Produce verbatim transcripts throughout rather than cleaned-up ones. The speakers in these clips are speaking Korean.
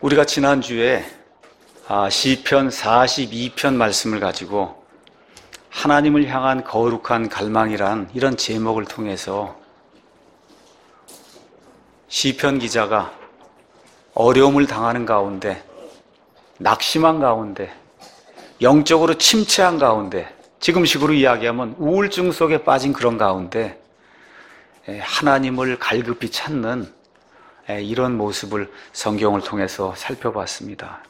우리가 지난주에 시편 사십이 편 말씀을 가지고 하나님을 향한 거룩한 갈망이란 이런 제목을 통해서 시편 기자가 어려움을 당하는 가운데, 낙심한 가운데, 영적으로 침체한 가운데, 지금식으로 이야기하면 우울증 속에 빠진 그런 가운데 하나님을 갈급히 찾는 이런 모습을 성경을 통해서 살펴봤습니다.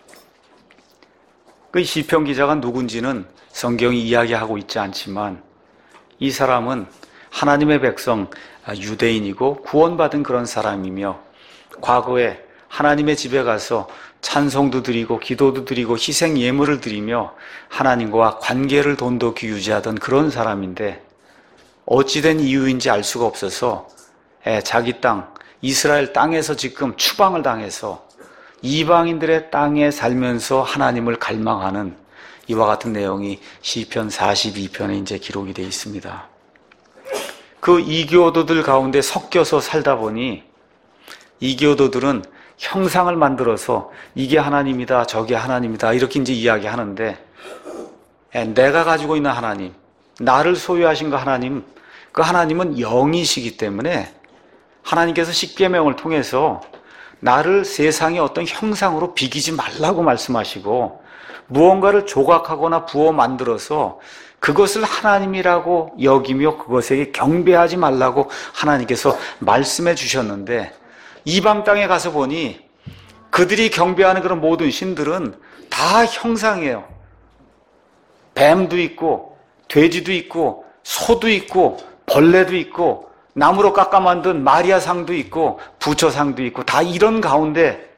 그 시편 기자가 누군지는 성경이 이야기하고 있지 않지만 이 사람은 하나님의 백성 유대인이고 구원받은 그런 사람이며 과거에 하나님의 집에 가서 찬송도 드리고 기도도 드리고 희생 예물을 드리며 하나님과 관계를 돈독히 유지하던 그런 사람인데 어찌된 이유인지 알 수가 없어서 자기 땅 이스라엘 땅에서 지금 추방을 당해서 이방인들의 땅에 살면서 하나님을 갈망하는 이와 같은 내용이 시편 사십이 편에 이제 기록이 되어 있습니다. 그 이교도들 가운데 섞여서 살다 보니 이교도들은 형상을 만들어서 이게 하나님이다, 저게 하나님이다 이렇게 이제 이야기하는데 내가 가지고 있는 하나님, 나를 소유하신 그 하나님, 그 하나님은 영이시기 때문에 하나님께서 십계명을 통해서 나를 세상의 어떤 형상으로 비기지 말라고 말씀하시고 무언가를 조각하거나 부어 만들어서 그것을 하나님이라고 여기며 그것에게 경배하지 말라고 하나님께서 말씀해 주셨는데 이방 땅에 가서 보니 그들이 경배하는 그런 모든 신들은 다 형상이에요. 뱀도 있고 돼지도 있고 소도 있고 벌레도 있고 나무로 깎아 만든 마리아상도 있고 부처상도 있고 다 이런 가운데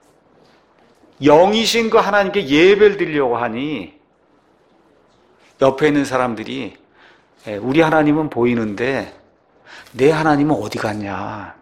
영이신 그 하나님께 예배를 드리려고 하니 옆에 있는 사람들이 우리 하나님은 보이는데 내 하나님은 어디 갔냐.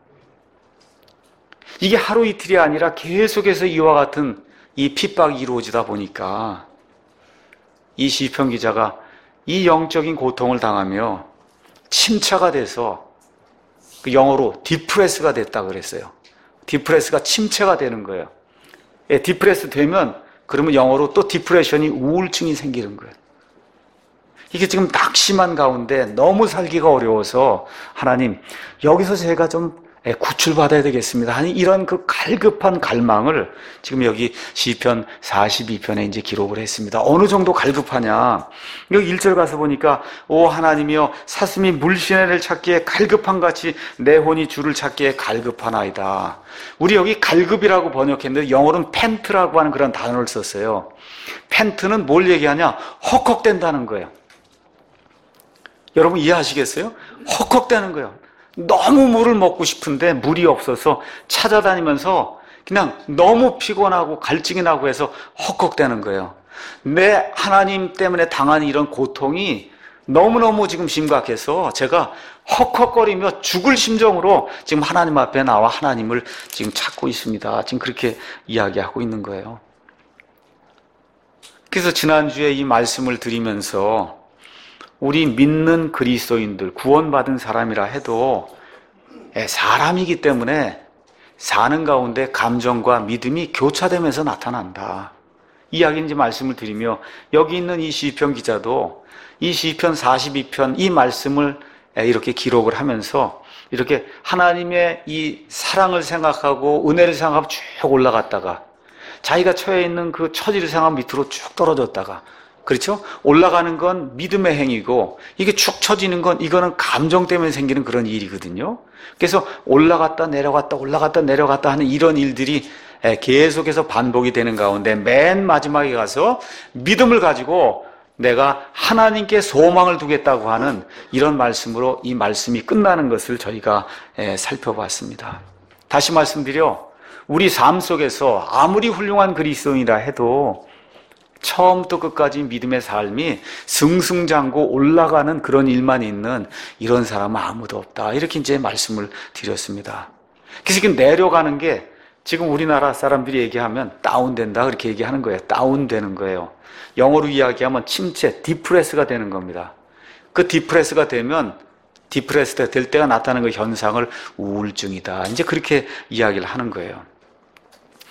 이게 하루 이틀이 아니라 계속해서 이와 같은 이 핍박이 이루어지다 보니까 이 시편 기자가 이 영적인 고통을 당하며 침체가 돼서 그 영어로 디프레스가 됐다 그랬어요. 디프레스가 침체가 되는 거예요. 예, 디프레스 되면 그러면 영어로 또 디프레션이 우울증이 생기는 거예요. 이게 지금 낙심한 가운데 너무 살기가 어려워서 하나님 여기서 제가 좀 구출받아야 되겠습니다. 아니 이런 그 갈급한 갈망을 지금 여기 시편 사십이 편에 이제 기록을 했습니다. 어느 정도 갈급하냐? 여기 일 절 가서 보니까 오 하나님이여 사슴이 물시내를 찾기에 갈급한 같이 내 혼이 주를 찾기에 갈급하나이다. 우리 여기 갈급이라고 번역했는데 영어로는 팬트라고 하는 그런 단어를 썼어요. 팬트는 뭘 얘기하냐? 헉헉댄다는 거예요. 여러분 이해하시겠어요? 헉헉대는 거예요. 너무 물을 먹고 싶은데 물이 없어서 찾아다니면서 그냥 너무 피곤하고 갈증이 나고 해서 헉헉대는 거예요. 내 하나님 때문에 당한 이런 고통이 너무너무 지금 심각해서 제가 헉헉거리며 죽을 심정으로 지금 하나님 앞에 나와 하나님을 지금 찾고 있습니다. 지금 그렇게 이야기하고 있는 거예요. 그래서 지난주에 이 말씀을 드리면서 우리 믿는 그리스도인들, 구원받은 사람이라 해도 사람이기 때문에 사는 가운데 감정과 믿음이 교차되면서 나타난다. 이야기인지 말씀을 드리며 여기 있는 이 시편 기자도 이 시편 사십이 편 이 말씀을 이렇게 기록을 하면서 이렇게 하나님의 이 사랑을 생각하고 은혜를 생각하고 쭉 올라갔다가 자기가 처해 있는 그 처지를 생각하면 밑으로 쭉 떨어졌다가 그렇죠? 올라가는 건 믿음의 행위고 이게 축 처지는 건 이거는 감정 때문에 생기는 그런 일이거든요. 그래서 올라갔다 내려갔다 올라갔다 내려갔다 하는 이런 일들이 계속해서 반복이 되는 가운데 맨 마지막에 가서 믿음을 가지고 내가 하나님께 소망을 두겠다고 하는 이런 말씀으로 이 말씀이 끝나는 것을 저희가 살펴봤습니다. 다시 말씀드려 우리 삶 속에서 아무리 훌륭한 그리스도인이라 해도 처음부터 끝까지 믿음의 삶이 승승장구 올라가는 그런 일만 있는 이런 사람은 아무도 없다. 이렇게 이제 말씀을 드렸습니다. 그래서 이렇게 내려가는 게 지금 우리나라 사람들이 얘기하면 다운된다 그렇게 얘기하는 거예요. 다운되는 거예요. 영어로 이야기하면 침체, 디프레스가 되는 겁니다. 그 디프레스가 되면 디프레스가 될 때가 나타나는 그 현상을 우울증이다. 이제 그렇게 이야기를 하는 거예요.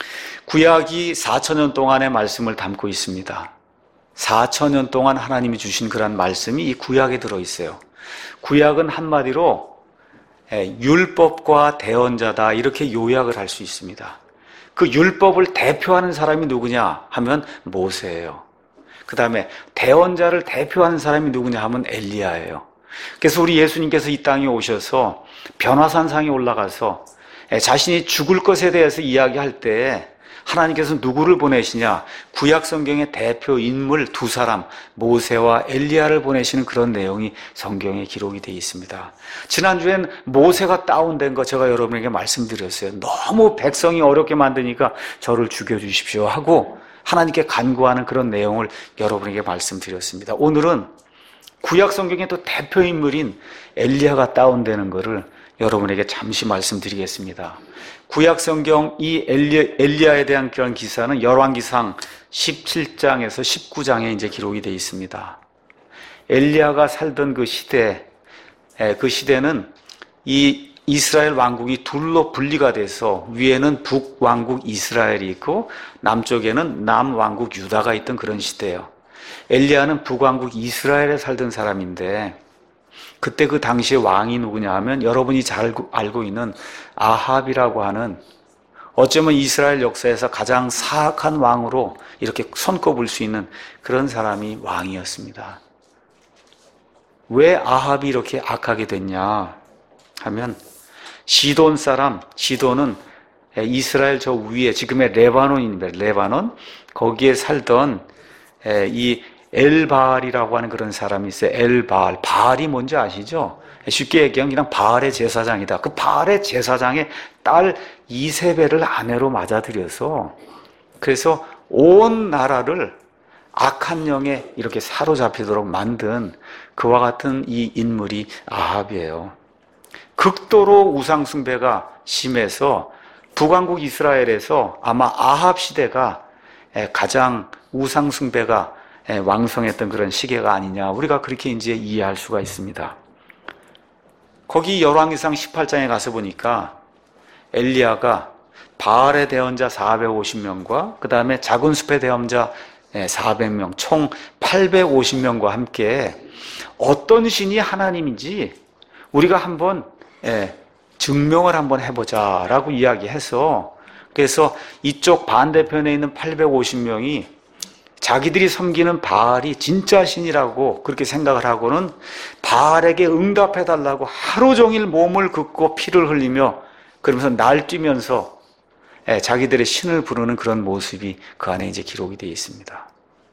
구약이 사천 년 동안의 말씀을 담고 있습니다. 사천 년 동안 하나님이 주신 그런 말씀이 이 구약에 들어있어요. 구약은 한마디로 율법과 대언자다, 이렇게 요약을 할 수 있습니다. 그 율법을 대표하는 사람이 누구냐 하면 모세예요. 그 다음에 대언자를 대표하는 사람이 누구냐 하면 엘리야예요. 그래서 우리 예수님께서 이 땅에 오셔서 변화산상에 올라가서 자신이 죽을 것에 대해서 이야기할 때 하나님께서 누구를 보내시냐? 구약 성경의 대표 인물 두 사람, 모세와 엘리야를 보내시는 그런 내용이 성경에 기록이 되어 있습니다. 지난주엔 모세가 다운된 거 제가 여러분에게 말씀드렸어요. 너무 백성이 어렵게 만드니까 저를 죽여주십시오 하고 하나님께 간구하는 그런 내용을 여러분에게 말씀드렸습니다. 오늘은 구약 성경의 또 대표 인물인 엘리야가 다운되는 것을 여러분에게 잠시 말씀드리겠습니다. 구약 성경 이 엘리, 엘리야에 대한 그런 기사는 열왕기상 십칠 장에서 십구 장에 이제 기록이 되어 있습니다. 엘리야가 살던 그 시대, 그 시대는 이 이스라엘 왕국이 둘로 분리가 돼서 위에는 북왕국 이스라엘이 있고 남쪽에는 남왕국 유다가 있던 그런 시대예요. 엘리야는 북왕국 이스라엘에 살던 사람인데 그때 그 당시에 왕이 누구냐 하면 여러분이 잘 알고 있는 아합이라고 하는, 어쩌면 이스라엘 역사에서 가장 사악한 왕으로 이렇게 손꼽을 수 있는 그런 사람이 왕이었습니다. 왜 아합이 이렇게 악하게 됐냐 하면 시돈 사람, 시돈은 이스라엘 저 위에 지금의 레바논입니다. 레바논, 거기에 살던 이 엘바알이라고 하는 그런 사람이 있어요. 엘바알. 바알이 뭔지 아시죠? 쉽게 얘기하면 그냥 바알의 제사장이다. 그 바알의 제사장의 딸 이세벨을 아내로 맞아들여서 그래서 온 나라를 악한 영에 이렇게 사로잡히도록 만든 그와 같은 이 인물이 아합이에요. 극도로 우상숭배가 심해서 북왕국 이스라엘에서 아마 아합 시대가 가장 우상숭배가 왕성했던 그런 시기가 아니냐, 우리가 그렇게 이제 이해할 수가 있습니다. 거기 열왕기상 십팔 장에 가서 보니까 엘리야가 바알의 대언자 사백오십 명과 그 다음에 작은 숲의 대언자 사백 명, 총 팔백오십 명과 함께 어떤 신이 하나님인지 우리가 한번 증명을 한번 해보자라고 이야기해서, 그래서 이쪽 반대편에 있는 팔백오십 명이 자기들이 섬기는 바알이 진짜 신이라고 그렇게 생각을 하고는 바알에게 응답해달라고 하루 종일 몸을 긋고 피를 흘리며 그러면서 날뛰면서 자기들의 신을 부르는 그런 모습이 그 안에 이제 기록이 되어 있습니다.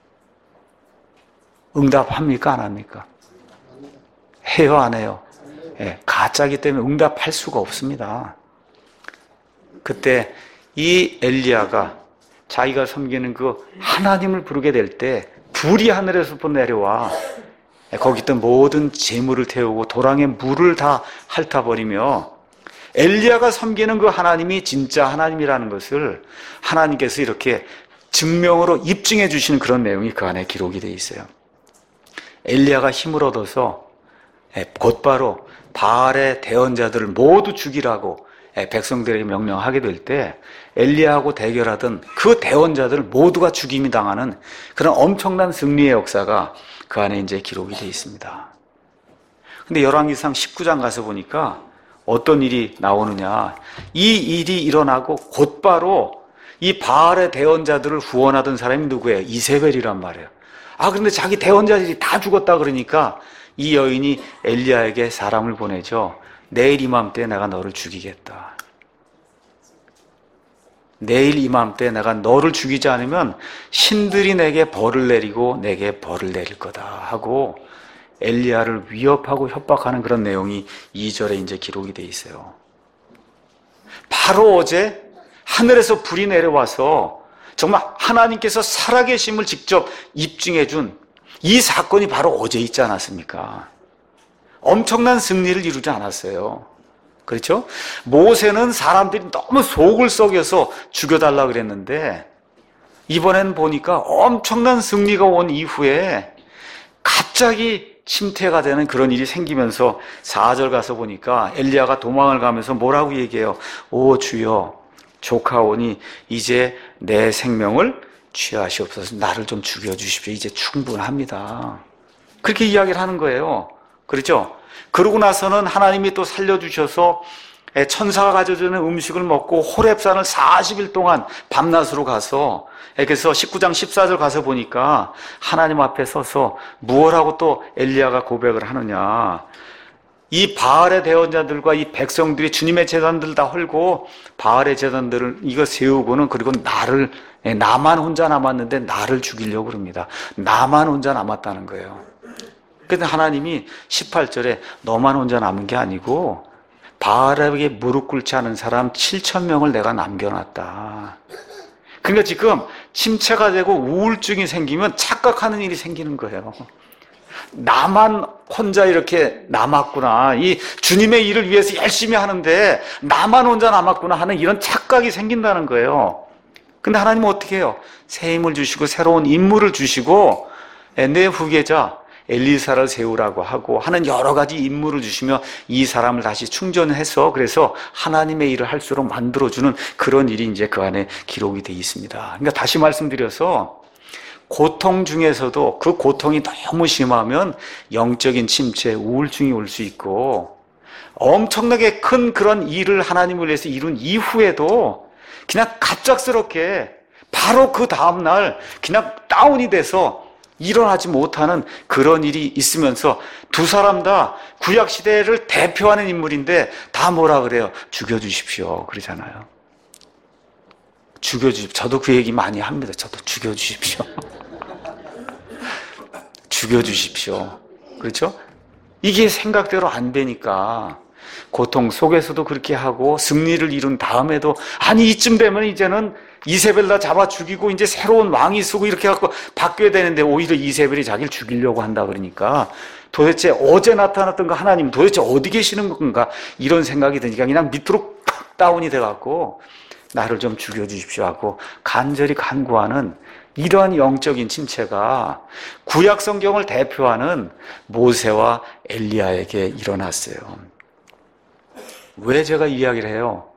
응답합니까? 안 합니까? 해요? 안 해요? 예, 가짜기 때문에 응답할 수가 없습니다. 그때 이 엘리야가 자기가 섬기는 그 하나님을 부르게 될 때 불이 하늘에서부터 내려와 거기 있던 모든 재물을 태우고 도랑에 물을 다 핥아버리며 엘리야가 섬기는 그 하나님이 진짜 하나님이라는 것을 하나님께서 이렇게 증명으로 입증해 주시는 그런 내용이 그 안에 기록이 되어 있어요. 엘리야가 힘을 얻어서 곧바로 바알의 대언자들을 모두 죽이라고 백성들에게 명령하게 될 때 엘리야하고 대결하던 그 대언자들 모두가 죽임이 당하는 그런 엄청난 승리의 역사가 그 안에 이제 기록이 되어 있습니다. 근데 열왕기상 십구 장 가서 보니까 어떤 일이 나오느냐, 이 일이 일어나고 곧바로 이 바알의 대언자들을 후원하던 사람이 누구예요? 이세벨이란 말이에요. 아, 그런데 자기 대언자들이 다 죽었다 그러니까 이 여인이 엘리야에게 사람을 보내죠. 내일 이맘때 내가 너를 죽이겠다. 내일 이맘때 내가 너를 죽이지 않으면 신들이 내게 벌을 내리고 내게 벌을 내릴 거다 하고 엘리야를 위협하고 협박하는 그런 내용이 이 절에 이제 기록이 돼 있어요. 바로 어제 하늘에서 불이 내려와서 정말 하나님께서 살아계심을 직접 입증해 준 이 사건이 바로 어제 있지 않았습니까? 엄청난 승리를 이루지 않았어요. 그렇죠? 모세는 사람들이 너무 속을 썩여서 죽여달라 그랬는데 이번엔 보니까 엄청난 승리가 온 이후에 갑자기 침태가 되는 그런 일이 생기면서 사 절 가서 보니까 엘리야가 도망을 가면서 뭐라고 얘기해요? 오 주여, 조카오니 이제 내 생명을 취하시옵소서. 나를 좀 죽여주십시오. 이제 충분합니다. 그렇게 이야기를 하는 거예요. 그렇죠? 그러고 나서는 하나님이 또 살려주셔서 천사가 가져주는 음식을 먹고 호렙산을 사십 일 동안 밤낮으로 가서, 그래서 십구 장 십사 절 가서 보니까 하나님 앞에 서서 무엇하고 또 엘리야가 고백을 하느냐. 이 바알의 대언자들과 이 백성들이 주님의 제단들 다 헐고 바알의 제단들을 이거 세우고는, 그리고 나를, 나만 혼자 남았는데 나를 죽이려고 그럽니다. 나만 혼자 남았다는 거예요. 그런데 하나님이 십팔 절에 너만 혼자 남은 게 아니고 바알에게 무릎 꿇지 않은 사람 칠천 명을 내가 남겨놨다. 그러니까 지금 침체가 되고 우울증이 생기면 착각하는 일이 생기는 거예요. 나만 혼자 이렇게 남았구나. 이 주님의 일을 위해서 열심히 하는데 나만 혼자 남았구나 하는 이런 착각이 생긴다는 거예요. 근데 하나님은 어떻게 해요? 새 힘을 주시고 새로운 인물을 주시고 내 후계자 엘리사를 세우라고 하고 하는 여러 가지 임무를 주시며 이 사람을 다시 충전해서, 그래서 하나님의 일을 할수록 만들어주는 그런 일이 이제 그 안에 기록이 되어 있습니다. 그러니까 다시 말씀드려서 고통 중에서도 그 고통이 너무 심하면 영적인 침체, 우울증이 올 수 있고, 엄청나게 큰 그런 일을 하나님을 위해서 이룬 이후에도 그냥 갑작스럽게 바로 그 다음날 그냥 다운이 돼서 일어나지 못하는 그런 일이 있으면서 두 사람 다 구약시대를 대표하는 인물인데 다 뭐라 그래요? 죽여주십시오. 그러잖아요. 죽여주십시오. 저도 그 얘기 많이 합니다. 저도 죽여주십시오. 죽여주십시오. 그렇죠? 이게 생각대로 안 되니까 고통 속에서도 그렇게 하고 승리를 이룬 다음에도 아니 이쯤 되면 이제는 이세벨 다 잡아 죽이고 이제 새로운 왕이 쓰고 이렇게 해갖고 바뀌어야 되는데 오히려 이세벨이 자기를 죽이려고 한다 그러니까 도대체 어제 나타났던 그 하나님 도대체 어디 계시는 건가 이런 생각이 드니까 그냥 밑으로 팍 다운이 돼갖고 나를 좀 죽여주십시오 하고 간절히 간구하는 이러한 영적인 침체가 구약 성경을 대표하는 모세와 엘리야에게 일어났어요. 왜 제가 이야기를 해요?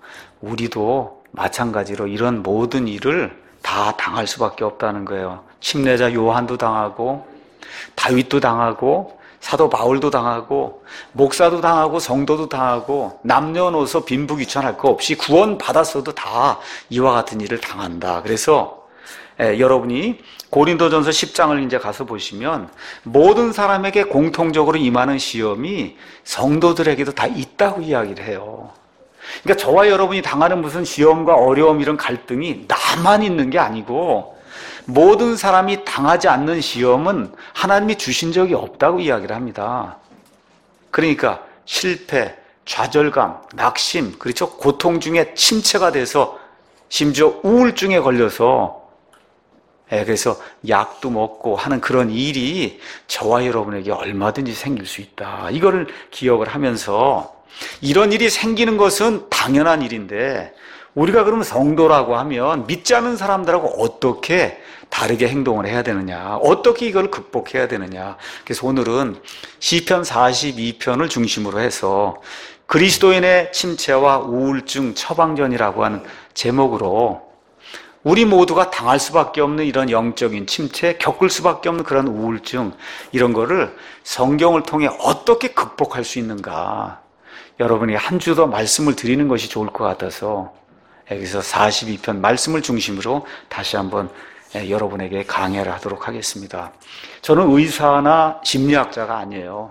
우리도 마찬가지로 이런 모든 일을 다 당할 수밖에 없다는 거예요. 침례자 요한도 당하고 다윗도 당하고 사도 바울도 당하고 목사도 당하고 성도도 당하고 남녀노소 빈부귀천할 거 없이 구원 받았어도 다 이와 같은 일을 당한다. 그래서 예, 여러분이 고린도전서 십 장을 이제 가서 보시면 모든 사람에게 공통적으로 임하는 시험이 성도들에게도 다 있다고 이야기를 해요. 그러니까 저와 여러분이 당하는 무슨 시험과 어려움 이런 갈등이 나만 있는 게 아니고 모든 사람이 당하지 않는 시험은 하나님이 주신 적이 없다고 이야기를 합니다. 그러니까 실패, 좌절감, 낙심, 그렇죠? 고통 중에 침체가 돼서 심지어 우울증에 걸려서 예, 그래서 약도 먹고 하는 그런 일이 저와 여러분에게 얼마든지 생길 수 있다. 이거를 기억을 하면서 이런 일이 생기는 것은 당연한 일인데 우리가 그러면 성도라고 하면 믿지 않는 사람들하고 어떻게 다르게 행동을 해야 되느냐, 어떻게 이걸 극복해야 되느냐. 그래서 오늘은 시편 사십이 편을 중심으로 해서 그리스도인의 침체와 우울증 처방전이라고 하는 제목으로 우리 모두가 당할 수밖에 없는 이런 영적인 침체, 겪을 수밖에 없는 그런 우울증, 이런 거를 성경을 통해 어떻게 극복할 수 있는가, 여러분이 한 주 더 말씀을 드리는 것이 좋을 것 같아서 여기서 사십이 편 말씀을 중심으로 다시 한번 여러분에게 강해를 하도록 하겠습니다. 저는 의사나 심리학자가 아니에요.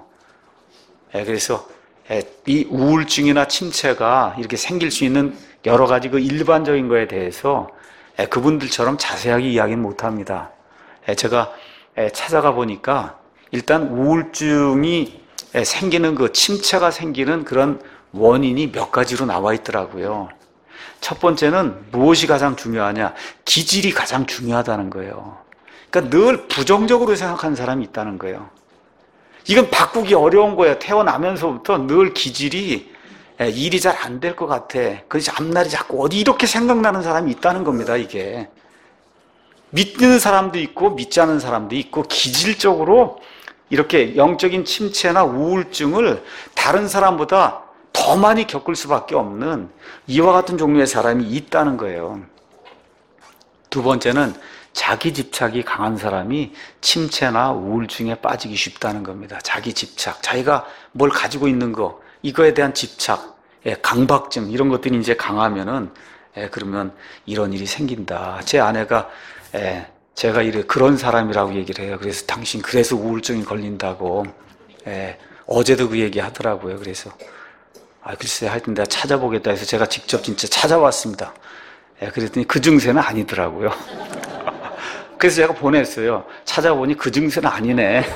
그래서 이 우울증이나 침체가 이렇게 생길 수 있는 여러 가지 그 일반적인 거에 대해서 그분들처럼 자세하게 이야기는 못합니다. 제가 찾아가 보니까 일단 우울증이 생기는 그 침체가 생기는 그런 원인이 몇 가지로 나와 있더라고요. 첫 번째는 무엇이 가장 중요하냐? 기질이 가장 중요하다는 거예요. 그러니까 늘 부정적으로 생각하는 사람이 있다는 거예요. 이건 바꾸기 어려운 거예요. 태어나면서부터 늘 기질이 일이 잘 안 될 것 같아. 그래서 앞날이 자꾸 어디 이렇게 생각나는 사람이 있다는 겁니다, 이게. 믿는 사람도 있고 믿지 않는 사람도 있고 기질적으로 이렇게 영적인 침체나 우울증을 다른 사람보다 더 더 많이 겪을 수밖에 없는 이와 같은 종류의 사람이 있다는 거예요. 두 번째는 자기 집착이 강한 사람이 침체나 우울증에 빠지기 쉽다는 겁니다. 자기 집착, 자기가 뭘 가지고 있는 거, 이거에 대한 집착, 예, 강박증 이런 것들이 이제 강하면은 예, 그러면 이런 일이 생긴다. 제 아내가 예, 제가 이래 그런 사람이라고 얘기를 해요. 그래서 당신 그래서 우울증이 걸린다고. 예, 어제도 그 얘기 하더라고요. 그래서 아 글쎄 하여튼 내가 찾아보겠다 해서 제가 직접 진짜 찾아왔습니다. 예, 그랬더니 그 증세는 아니더라고요. 그래서 제가 보냈어요. 찾아보니 그 증세는 아니네.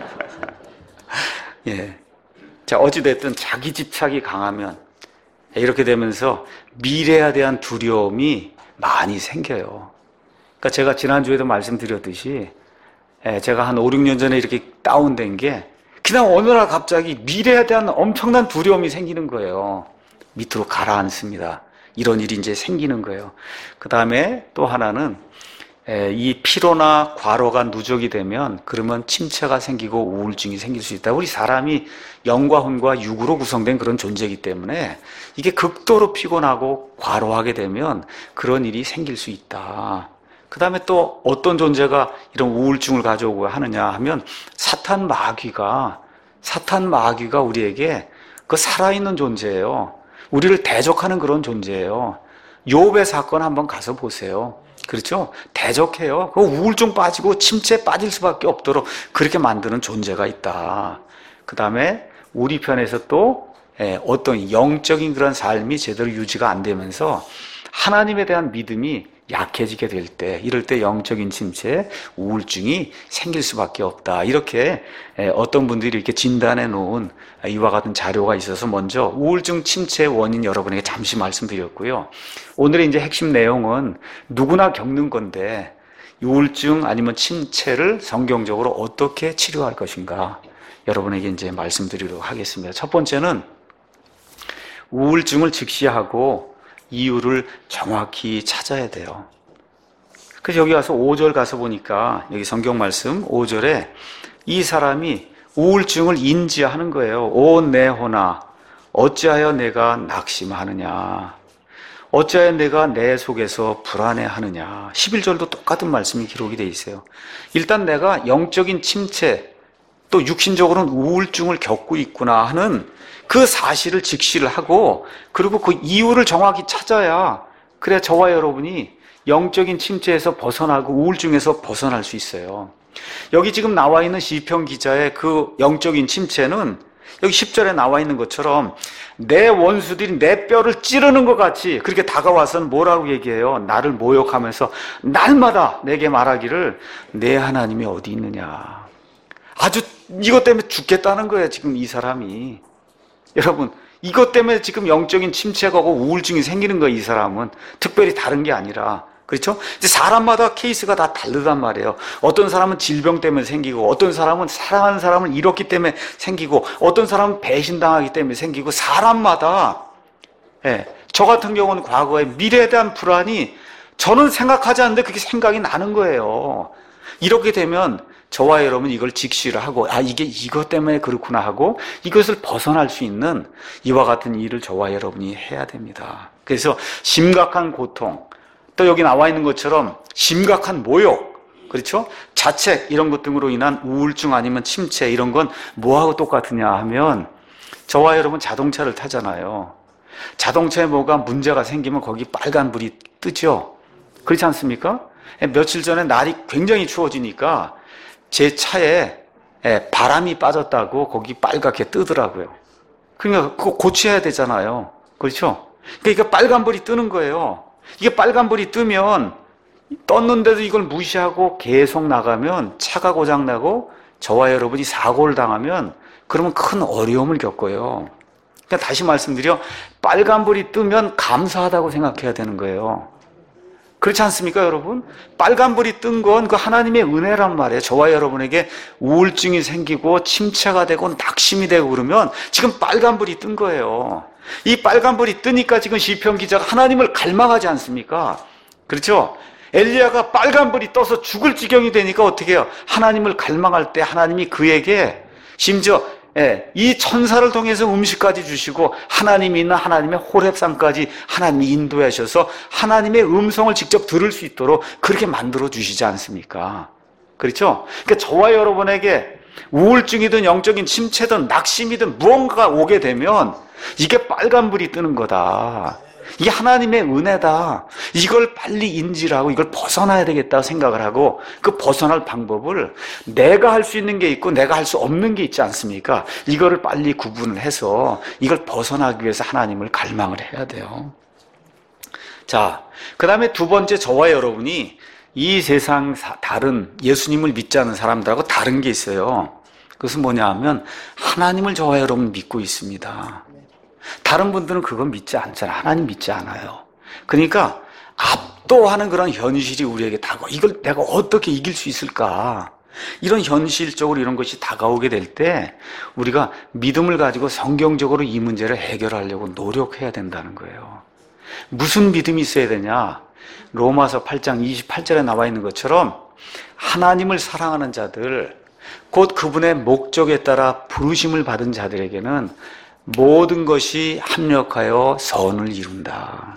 예. 자, 어찌됐든 자기 집착이 강하면 이렇게 되면서 미래에 대한 두려움이 많이 생겨요. 그러니까 제가 지난주에도 말씀드렸듯이 제가 한 오, 육 년 전에 이렇게 다운된 게 그냥 어느 날 갑자기 미래에 대한 엄청난 두려움이 생기는 거예요. 밑으로 가라앉습니다. 이런 일이 이제 생기는 거예요. 그 다음에 또 하나는 이 피로나 과로가 누적이 되면 그러면 침체가 생기고 우울증이 생길 수 있다. 우리 사람이 영과 혼과 육으로 구성된 그런 존재이기 때문에 이게 극도로 피곤하고 과로하게 되면 그런 일이 생길 수 있다. 그 다음에 또 어떤 존재가 이런 우울증을 가져오고 하느냐 하면 사탄 마귀가 사탄 마귀가 우리에게 그 살아있는 존재예요. 우리를 대적하는 그런 존재예요. 욥의 사건 한번 가서 보세요. 그렇죠? 대적해요. 그 우울증 빠지고 침체에 빠질 수밖에 없도록 그렇게 만드는 존재가 있다. 그 다음에 우리 편에서 또 어떤 영적인 그런 삶이 제대로 유지가 안 되면서 하나님에 대한 믿음이 약해지게 될 때, 이럴 때 영적인 침체, 우울증이 생길 수밖에 없다. 이렇게 어떤 분들이 이렇게 진단해 놓은 이와 같은 자료가 있어서 먼저 우울증 침체의 원인 여러분에게 잠시 말씀드렸고요. 오늘의 이제 핵심 내용은 누구나 겪는 건데 우울증 아니면 침체를 성경적으로 어떻게 치료할 것인가 여러분에게 이제 말씀드리도록 하겠습니다. 첫 번째는 우울증을 직시하고 이유를 정확히 찾아야 돼요. 그래서 여기 가서 오 절 가서 보니까 여기 성경 말씀 오 절에 이 사람이 우울증을 인지하는 거예요. 오 내 혼아 어찌하여 내가 낙심하느냐, 어찌하여 내가 내 속에서 불안해하느냐. 십일 절도 똑같은 말씀이 기록이 돼 있어요. 일단 내가 영적인 침체 또 육신적으로는 우울증을 겪고 있구나 하는 그 사실을 직시를 하고 그리고 그 이유를 정확히 찾아야 그래야 저와 여러분이 영적인 침체에서 벗어나고 우울증에서 벗어날 수 있어요. 여기 지금 나와 있는 시편 기자의 그 영적인 침체는 여기 십 절에 나와 있는 것처럼 내 원수들이 내 뼈를 찌르는 것 같이 그렇게 다가와서는 뭐라고 얘기해요? 나를 모욕하면서 날마다 내게 말하기를 내 하나님이 어디 있느냐. 아주 이것 때문에 죽겠다는 거예요, 지금 이 사람이. 여러분, 이것 때문에 지금 영적인 침체가 오고 우울증이 생기는 거예요, 이 사람은. 특별히 다른 게 아니라. 그렇죠? 이제 사람마다 케이스가 다 다르단 말이에요. 어떤 사람은 질병 때문에 생기고, 어떤 사람은 사랑하는 사람을 잃었기 때문에 생기고, 어떤 사람은 배신당하기 때문에 생기고, 사람마다, 예, 저 같은 경우는 과거에 미래에 대한 불안이 저는 생각하지 않는데 그게 생각이 나는 거예요. 이렇게 되면 저와 여러분 이걸 직시를 하고 아 이게 이것 때문에 그렇구나 하고 이것을 벗어날 수 있는 이와 같은 일을 저와 여러분이 해야 됩니다. 그래서 심각한 고통 또 여기 나와 있는 것처럼 심각한 모욕 그렇죠? 자책 이런 것 등으로 인한 우울증 아니면 침체 이런 건 뭐하고 똑같으냐 하면 저와 여러분 자동차를 타잖아요. 자동차에 뭐가 문제가 생기면 거기 빨간 불이 뜨죠. 그렇지 않습니까? 며칠 전에 날이 굉장히 추워지니까 제 차에 바람이 빠졌다고 거기 빨갛게 뜨더라고요. 그러니까 그거 고쳐야 되잖아요. 그렇죠? 그러니까 빨간불이 뜨는 거예요. 이게 빨간불이 뜨면 떴는데도 이걸 무시하고 계속 나가면 차가 고장나고 저와 여러분이 사고를 당하면 그러면 큰 어려움을 겪어요. 그러니까 다시 말씀드려 빨간불이 뜨면 감사하다고 생각해야 되는 거예요. 그렇지 않습니까, 여러분? 빨간불이 뜬 건 그 하나님의 은혜란 말이에요. 저와 여러분에게 우울증이 생기고 침체가 되고 낙심이 되고 그러면 지금 빨간불이 뜬 거예요. 이 빨간불이 뜨니까 지금 시편 기자가 하나님을 갈망하지 않습니까? 그렇죠? 엘리야가 빨간불이 떠서 죽을 지경이 되니까 어떻게 해요? 하나님을 갈망할 때 하나님이 그에게 심지어 예, 이 천사를 통해서 음식까지 주시고 하나님이 있는 하나님의 호렙산까지 하나님이 인도하셔서 하나님의 음성을 직접 들을 수 있도록 그렇게 만들어 주시지 않습니까? 그렇죠? 그러니까 저와 여러분에게 우울증이든 영적인 침체든 낙심이든 무언가가 오게 되면 이게 빨간불이 뜨는 거다. 이게 하나님의 은혜다. 이걸 빨리 인지를 하고 이걸 벗어나야 되겠다고 생각을 하고 그 벗어날 방법을 내가 할 수 있는 게 있고 내가 할 수 없는 게 있지 않습니까? 이거를 빨리 구분을 해서 이걸 벗어나기 위해서 하나님을 갈망을 해야 돼요. 자, 그 다음에 두 번째, 저와 여러분이 이 세상 다른 예수님을 믿지 않는 사람들하고 다른 게 있어요. 그것은 뭐냐 하면 하나님을 저와 여러분 믿고 있습니다. 다른 분들은 그거 믿지 않잖아요. 하나님 믿지 않아요. 그러니까 압도하는 그런 현실이 우리에게 다가와. 이걸 내가 어떻게 이길 수 있을까? 이런 현실적으로 이런 것이 다가오게 될 때 우리가 믿음을 가지고 성경적으로 이 문제를 해결하려고 노력해야 된다는 거예요. 무슨 믿음이 있어야 되냐? 로마서 팔 장 이십팔 절에 나와 있는 것처럼 하나님을 사랑하는 자들, 곧 그분의 목적에 따라 부르심을 받은 자들에게는 모든 것이 합력하여 선을 이룬다.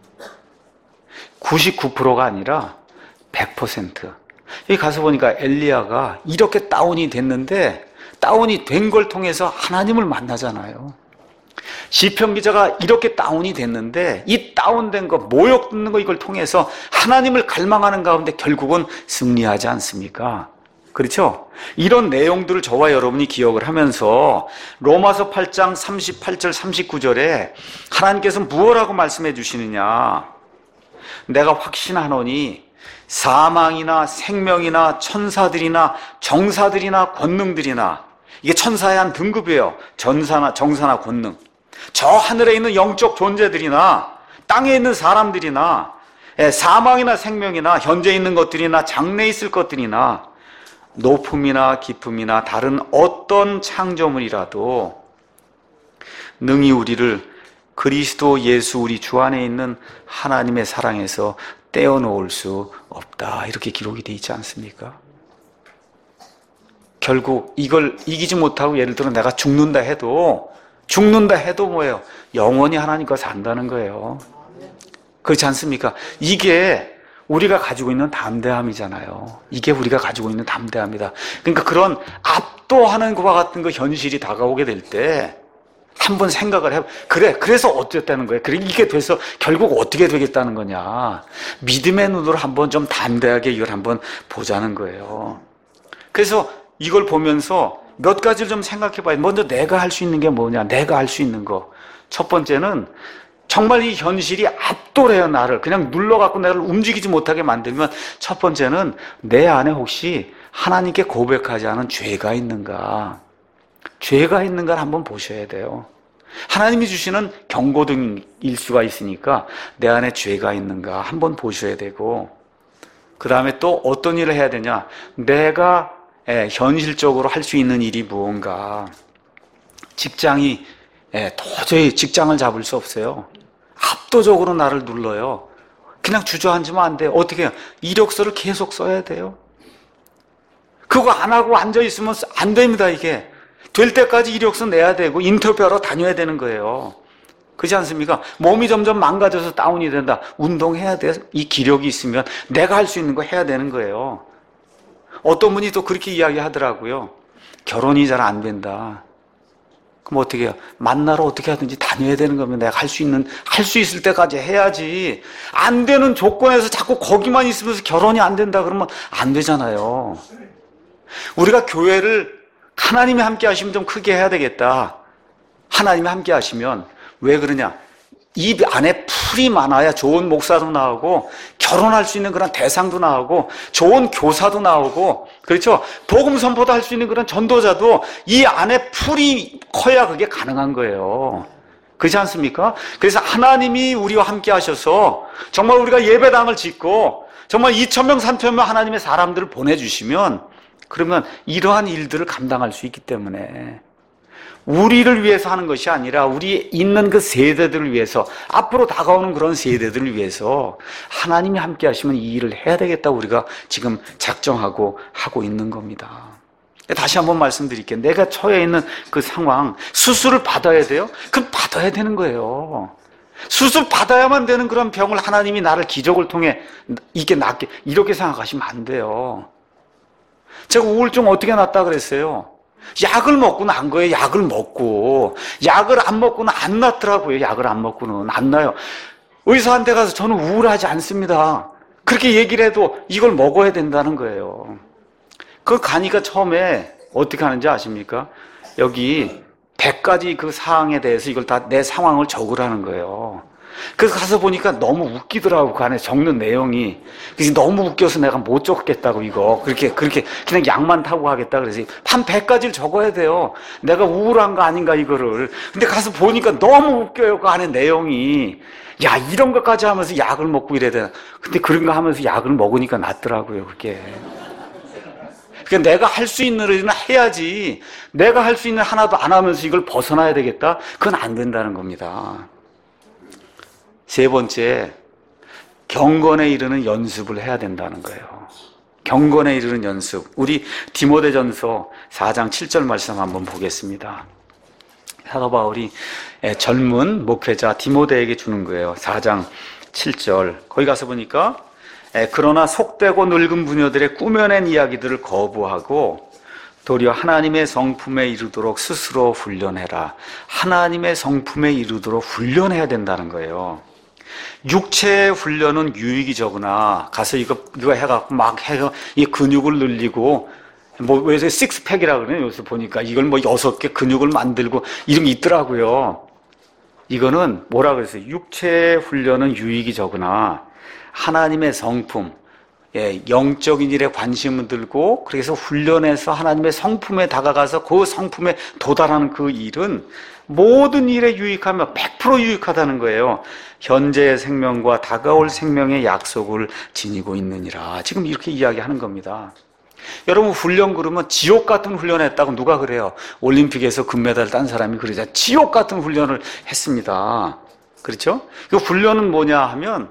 구십구 퍼센트가 아니라 백 퍼센트. 여기 가서 보니까 엘리야가 이렇게 다운이 됐는데 다운이 된 걸 통해서 하나님을 만나잖아요. 시편 기자가 이렇게 다운이 됐는데 이 다운된 거, 모욕 듣는 거 이걸 통해서 하나님을 갈망하는 가운데 결국은 승리하지 않습니까? 그렇죠? 이런 내용들을 저와 여러분이 기억을 하면서 로마서 팔 장 삼십팔 절 삼십구 절에 하나님께서 무엇라고 말씀해 주시느냐? 내가 확신하노니 사망이나 생명이나 천사들이나 정사들이나 권능들이나, 이게 천사의 한 등급이에요. 전사나 정사나 권능. 저 하늘에 있는 영적 존재들이나 땅에 있는 사람들이나 사망이나 생명이나 현재 있는 것들이나 장래에 있을 것들이나 높음이나 깊음이나 다른 어떤 창조물이라도 능히 우리를 그리스도 예수 우리 주 안에 있는 하나님의 사랑에서 떼어놓을 수 없다. 이렇게 기록이 되어 있지 않습니까? 결국 이걸 이기지 못하고 예를 들어 내가 죽는다 해도 죽는다 해도 뭐예요? 영원히 하나님과 산다는 거예요. 그렇지 않습니까? 이게 우리가 가지고 있는 담대함이잖아요. 이게 우리가 가지고 있는 담대함이다. 그러니까 그런 압도하는 것과 같은 그 현실이 다가오게 될 때 한번 생각을 해. 그래, 그래서 어쨌다는 거예요? 그래, 이게 돼서 결국 어떻게 되겠다는 거냐? 믿음의 눈으로 한번 좀 담대하게 이걸 한번 보자는 거예요. 그래서 이걸 보면서 몇 가지를 좀 생각해 봐요. 먼저 내가 할 수 있는 게 뭐냐? 내가 할 수 있는 거. 첫 번째는 정말 이 현실이 압도해요, 나를. 그냥 눌러갖고 나를 움직이지 못하게 만들면 첫 번째는 내 안에 혹시 하나님께 고백하지 않은 죄가 있는가? 죄가 있는가를 한번 보셔야 돼요. 하나님이 주시는 경고등일 수가 있으니까 내 안에 죄가 있는가 한번 보셔야 되고, 그 다음에 또 어떤 일을 해야 되냐? 내가 예, 현실적으로 할 수 있는 일이 무언가. 직장이 예, 도저히 직장을 잡을 수 없어요. 압도적으로 나를 눌러요. 그냥 주저앉으면 안 돼요. 어떻게 해요? 이력서를 계속 써야 돼요. 그거 안 하고 앉아있으면 안 됩니다. 이게 될 때까지 이력서 내야 되고 인터뷰하러 다녀야 되는 거예요. 그렇지 않습니까? 몸이 점점 망가져서 다운이 된다. 운동해야 돼. 이 기력이 있으면 내가 할 수 있는 거 해야 되는 거예요. 어떤 분이 또 그렇게 이야기하더라고요. 결혼이 잘 안 된다. 그럼 어떻게 해요? 만나러 어떻게 하든지 다녀야 되는 거면 내가 할 수 있는, 할 수 있을 때까지 해야지. 안 되는 조건에서 자꾸 거기만 있으면서 결혼이 안 된다 그러면 안 되잖아요. 우리가 교회를 하나님이 함께 하시면 좀 크게 해야 되겠다. 하나님이 함께 하시면 왜 그러냐? 입 안에 풀이 많아야 좋은 목사도 나오고 결혼할 수 있는 그런 대상도 나오고 좋은 교사도 나오고, 그렇죠? 복음 선포도 할 수 있는 그런 전도자도 이 안에 풀이 커야 그게 가능한 거예요. 그렇지 않습니까? 그래서 하나님이 우리와 함께 하셔서 정말 우리가 예배당을 짓고 정말 이천 명, 삼천 명 하나님의 사람들을 보내주시면 그러면 이러한 일들을 감당할 수 있기 때문에 우리를 위해서 하는 것이 아니라 우리 있는 그 세대들을 위해서, 앞으로 다가오는 그런 세대들을 위해서 하나님이 함께 하시면 이 일을 해야 되겠다고 우리가 지금 작정하고 하고 있는 겁니다. 다시 한번 말씀드릴게요. 내가 처해 있는 그 상황, 수술을 받아야 돼요? 그럼 받아야 되는 거예요. 수술 받아야만 되는 그런 병을 하나님이 나를 기적을 통해 이게 낫게, 이렇게 생각하시면 안 돼요. 제가 우울증 어떻게 낫다 그랬어요? 약을 먹고 난 거예요. 약을 먹고. 약을 안 먹고는 안 낫더라고요. 약을 안 먹고는 안 나요. 의사한테 가서 저는 우울하지 않습니다. 그렇게 얘기를 해도 이걸 먹어야 된다는 거예요. 그걸 가니까 처음에 어떻게 하는지 아십니까? 여기 백 가지 그 사항에 대해서 이걸 다 내 상황을 적으라는 거예요. 그래서 가서 보니까 너무 웃기더라고. 그 안에 적는 내용이. 그래서 너무 웃겨서 내가 못 적겠다고 이거. 그렇게, 그렇게 그냥 약만 타고 하겠다. 그래서 한 백 가지를 적어야 돼요. 내가 우울한 거 아닌가 이거를. 근데 가서 보니까 너무 웃겨요. 그 안에 내용이. 야, 이런 것까지 하면서 약을 먹고 이래야 되나. 근데 그런 거 하면서 약을 먹으니까 낫더라고요. 그게. 그러니까 내가 할 수 있는 일은 해야지. 내가 할 수 있는 하나도 안 하면서 이걸 벗어나야 되겠다? 그건 안 된다는 겁니다. 세 번째, 경건에 이르는 연습을 해야 된다는 거예요. 경건에 이르는 연습. 우리 디모데전서 사 장 칠 절 말씀 한번 보겠습니다. 사도 바울이 젊은 목회자 디모데에게 주는 거예요. 사 장 칠 절. 거기 가서 보니까 그러나 속되고 늙은 부녀들의 꾸며낸 이야기들을 거부하고 도리어 하나님의 성품에 이르도록 스스로 훈련해라. 하나님의 성품에 이르도록 훈련해야 된다는 거예요. 육체의 훈련은 유익이 적으나 가서 이거 이거 해갖고 막 해서 이 근육을 늘리고 뭐 왜서 식스팩이라 그래요. 요새 보니까 이걸 뭐 여섯 개 근육을 만들고 이런 게 있더라고요. 이거는 뭐라 그랬어요? 육체의 훈련은 유익이 적으나 하나님의 성품, 예, 영적인 일에 관심을 들고 그래서 훈련해서 하나님의 성품에 다가가서 그 성품에 도달하는 그 일은 모든 일에 유익하며 백 퍼센트 유익하다는 거예요. 현재의 생명과 다가올 생명의 약속을 지니고 있느니라. 지금 이렇게 이야기하는 겁니다. 여러분 훈련 그러면 지옥 같은 훈련했다고 누가 그래요? 올림픽에서 금메달 딴 사람이 그러자 지옥 같은 훈련을 했습니다. 그렇죠? 그 훈련은 뭐냐 하면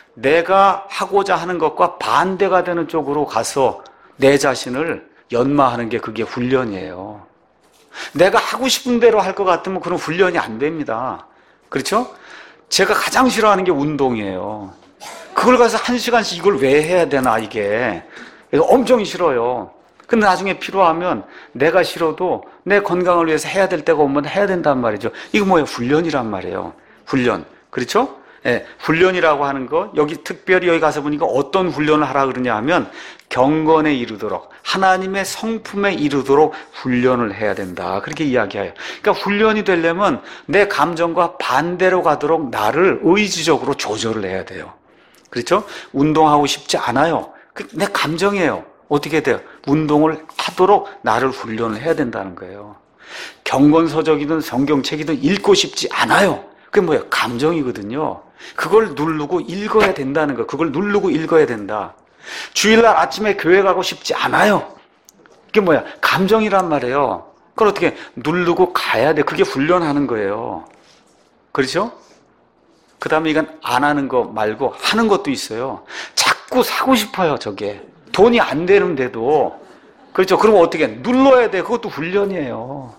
내가 하고자 하는 것과 반대가 되는 쪽으로 가서 내 자신을 연마하는 게 그게 훈련이에요. 내가 하고 싶은 대로 할 것 같으면 그런 훈련이 안 됩니다. 그렇죠? 제가 가장 싫어하는 게 운동이에요. 그걸 가서 한 시간씩 이걸 왜 해야 되나 이게 엄청 싫어요. 근데 나중에 필요하면 내가 싫어도 내 건강을 위해서 해야 될 때가 오면 해야 된단 말이죠. 이거 뭐예요? 훈련이란 말이에요. 훈련. 그렇죠? 예, 훈련이라고 하는 거, 여기 특별히 여기 가서 보니까 어떤 훈련을 하라 그러냐 하면 경건에 이르도록, 하나님의 성품에 이르도록 훈련을 해야 된다. 그렇게 이야기해요. 그러니까 훈련이 되려면 내 감정과 반대로 가도록 나를 의지적으로 조절을 해야 돼요. 그렇죠? 운동하고 싶지 않아요. 내 감정이에요. 어떻게 돼요? 운동을 하도록 나를 훈련을 해야 된다는 거예요. 경건서적이든 성경책이든 읽고 싶지 않아요. 그게 뭐예요? 감정이거든요. 그걸 누르고 읽어야 된다는 거. 그걸 누르고 읽어야 된다. 주일날 아침에 교회 가고 싶지 않아요. 그게 뭐야? 감정이란 말이에요. 그걸 어떻게 누르고 가야 돼. 그게 훈련하는 거예요. 그렇죠? 그 다음에 이건 안 하는 거 말고 하는 것도 있어요. 자꾸 사고 싶어요, 저게. 돈이 안 되는데도. 그렇죠? 그러면 어떻게 눌러야 돼. 그것도 훈련이에요.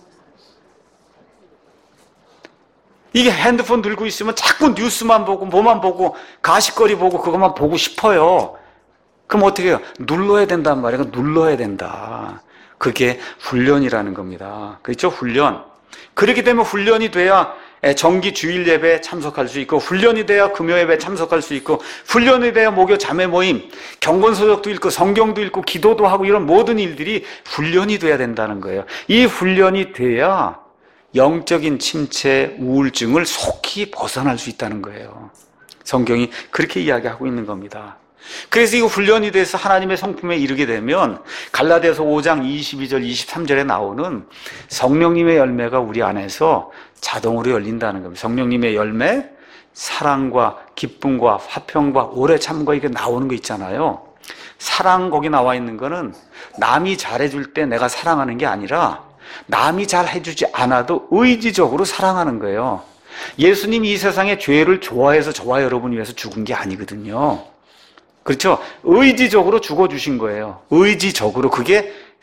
이게 핸드폰 들고 있으면 자꾸 뉴스만 보고 뭐만 보고 가십거리 보고 그것만 보고 싶어요. 그럼 어떻게 해요? 눌러야 된단 말이에요. 눌러야 된다. 그게 훈련이라는 겁니다. 그렇죠? 훈련. 그렇게 되면 훈련이 돼야 정기 주일 예배에 참석할 수 있고, 훈련이 돼야 금요 예배에 참석할 수 있고, 훈련이 돼야 목요 자매 모임, 경건서적도 읽고 성경도 읽고 기도도 하고 이런 모든 일들이 훈련이 돼야 된다는 거예요. 이 훈련이 돼야 영적인 침체, 우울증을 속히 벗어날 수 있다는 거예요. 성경이 그렇게 이야기하고 있는 겁니다. 그래서 이거 훈련이 돼서 하나님의 성품에 이르게 되면 갈라디아서 오 장 이십이 절 이십삼 절에 나오는 성령님의 열매가 우리 안에서 자동으로 열린다는 겁니다. 성령님의 열매, 사랑과 기쁨과 화평과 오래 참과 이게 나오는 거 있잖아요. 사랑 거기 나와 있는 거는 남이 잘해줄 때 내가 사랑하는 게 아니라 남이 잘 해주지 않아도 의지적으로 사랑하는 거예요. 예수님이 이 세상에 죄를 좋아해서 저와 여러분 위해서 죽은 게 아니거든요. 그렇죠? 의지적으로 죽어주신 거예요. 의지적으로. 그게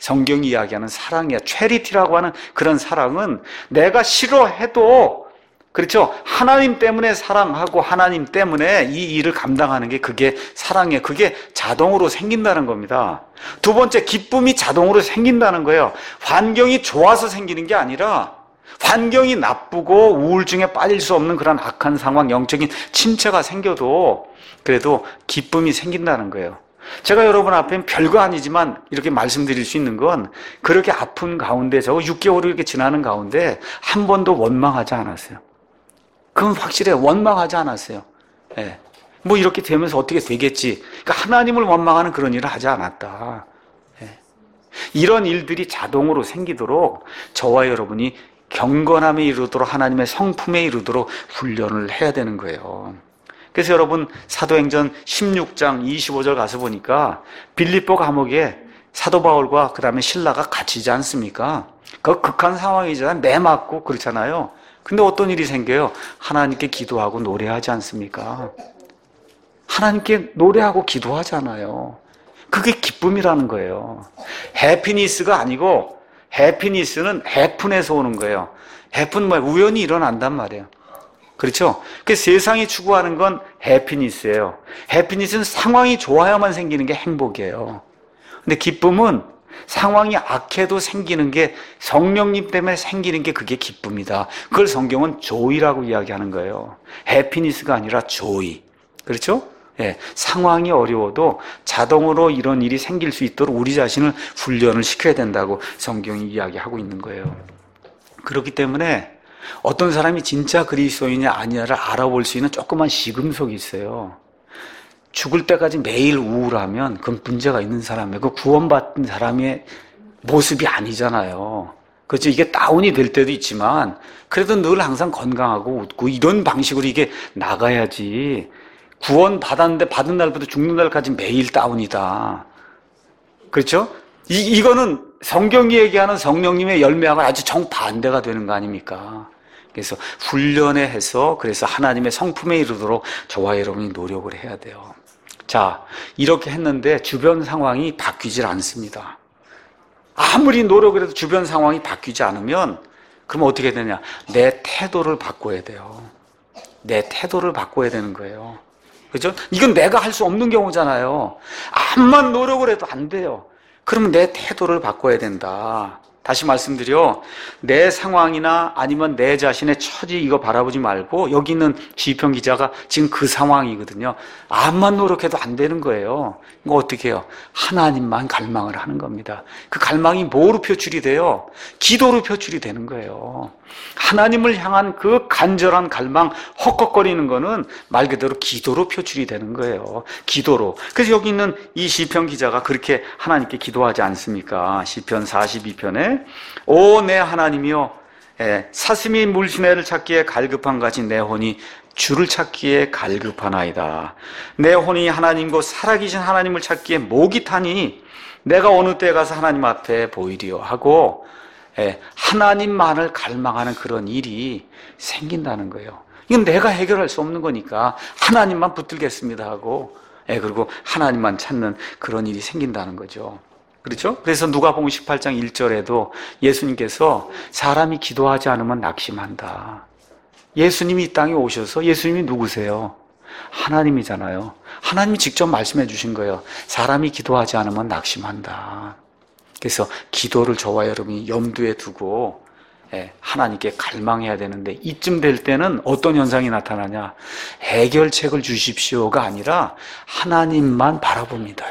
성경이 이야기하는 사랑이야. 체리티라고 하는 그런 사랑은 내가 싫어해도, 그렇죠, 하나님 때문에 사랑하고 하나님 때문에 이 일을 감당하는 게 그게 사랑이에요. 그게 자동으로 생긴다는 겁니다. 두 번째, 기쁨이 자동으로 생긴다는 거예요. 환경이 좋아서 생기는 게 아니라 환경이 나쁘고 우울증에 빠질 수 없는 그런 악한 상황, 영적인 침체가 생겨도 그래도 기쁨이 생긴다는 거예요. 제가 여러분 앞에 별거 아니지만 이렇게 말씀드릴 수 있는 건, 그렇게 아픈 가운데, 저거 육 개월이 이렇게 지나는 가운데 한 번도 원망하지 않았어요. 그건 확실해요. 원망하지 않았어요. 예. 뭐 이렇게 되면서 어떻게 되겠지. 그러니까 하나님을 원망하는 그런 일을 하지 않았다. 예. 이런 일들이 자동으로 생기도록 저와 여러분이 경건함에 이르도록, 하나님의 성품에 이르도록 훈련을 해야 되는 거예요. 그래서 여러분, 사도행전 십육 장 이십오 절 가서 보니까 빌립보 감옥에 사도 바울과 그 다음에 신라가 갇히지 않습니까? 그 극한 상황이잖아요. 매 맞고 그렇잖아요. 근데 어떤 일이 생겨요? 하나님께 기도하고 노래하지 않습니까? 하나님께 노래하고 기도하잖아요. 그게 기쁨이라는 거예요. 해피니스가 아니고, 해피니스는 해픈에서 오는 거예요. 해픈 뭐 우연히 일어난단 말이에요. 그렇죠? 그 세상이 추구하는 건 해피니스예요. 해피니스는 상황이 좋아야만 생기는 게 행복이에요. 근데 기쁨은 상황이 악해도 생기는 게, 성령님 때문에 생기는 게 그게 기쁨이다. 그걸 성경은 조이라고 이야기하는 거예요. 해피니스가 아니라 조이. 그렇죠? 예, 상황이 어려워도 자동으로 이런 일이 생길 수 있도록 우리 자신을 훈련을 시켜야 된다고 성경이 이야기하고 있는 거예요. 그렇기 때문에 어떤 사람이 진짜 그리스도인이 아니냐를 알아볼 수 있는 조그만 시금석이 있어요. 죽을 때까지 매일 우울하면 그건 문제가 있는 사람이에요. 그 구원받은 사람의 모습이 아니잖아요. 그렇죠? 이게 다운이 될 때도 있지만 그래도 늘 항상 건강하고 웃고 이런 방식으로 이게 나가야지. 구원 받았는데 받은 날부터 죽는 날까지 매일 다운이다. 그렇죠? 이, 이거는 성경이 얘기하는 성령님의 열매하고 아주 정반대가 되는 거 아닙니까? 그래서 훈련에 해서, 그래서 하나님의 성품에 이르도록 저와 여러분이 노력을 해야 돼요. 자, 이렇게 했는데 주변 상황이 바뀌질 않습니다. 아무리 노력을 해도 주변 상황이 바뀌지 않으면 그럼 어떻게 되냐? 내 태도를 바꿔야 돼요. 내 태도를 바꿔야 되는 거예요. 그죠? 이건 내가 할 수 없는 경우잖아요. 암만 노력을 해도 안 돼요. 그러면 내 태도를 바꿔야 된다. 다시 말씀드려, 내 상황이나 아니면 내 자신의 처지 이거 바라보지 말고, 여기 있는 시편 기자가 지금 그 상황이거든요. 암만 노력해도 안 되는 거예요. 이거 어떻게 해요? 하나님만 갈망을 하는 겁니다. 그 갈망이 뭐로 표출이 돼요? 기도로 표출이 되는 거예요. 하나님을 향한 그 간절한 갈망, 헉헉거리는 거는 말 그대로 기도로 표출이 되는 거예요. 기도로. 그래서 여기 있는 이 시편 기자가 그렇게 하나님께 기도하지 않습니까? 시편 사십이 편에 오 내 하나님이여, 예, 사슴이 물시내를 찾기에 갈급한 같이 내 혼이 주를 찾기에 갈급하나이다. 내 혼이 하나님과 살아계신 하나님을 찾기에 목이 타니 내가 어느 때에 가서 하나님 앞에 보이리요 하고, 예, 하나님만을 갈망하는 그런 일이 생긴다는 거예요. 이건 내가 해결할 수 없는 거니까 하나님만 붙들겠습니다 하고, 예, 그리고 하나님만 찾는 그런 일이 생긴다는 거죠. 그렇죠? 그래서 누가복음 십팔 장 일 절에도 예수님께서 사람이 기도하지 않으면 낙심한다. 예수님이 이 땅에 오셔서, 예수님이 누구세요? 하나님이잖아요. 하나님이 직접 말씀해 주신 거예요. 사람이 기도하지 않으면 낙심한다. 그래서 기도를 저와 여러분이 염두에 두고 하나님께 갈망해야 되는데, 이쯤 될 때는 어떤 현상이 나타나냐? 해결책을 주십시오가 아니라 하나님만 바라봅니다.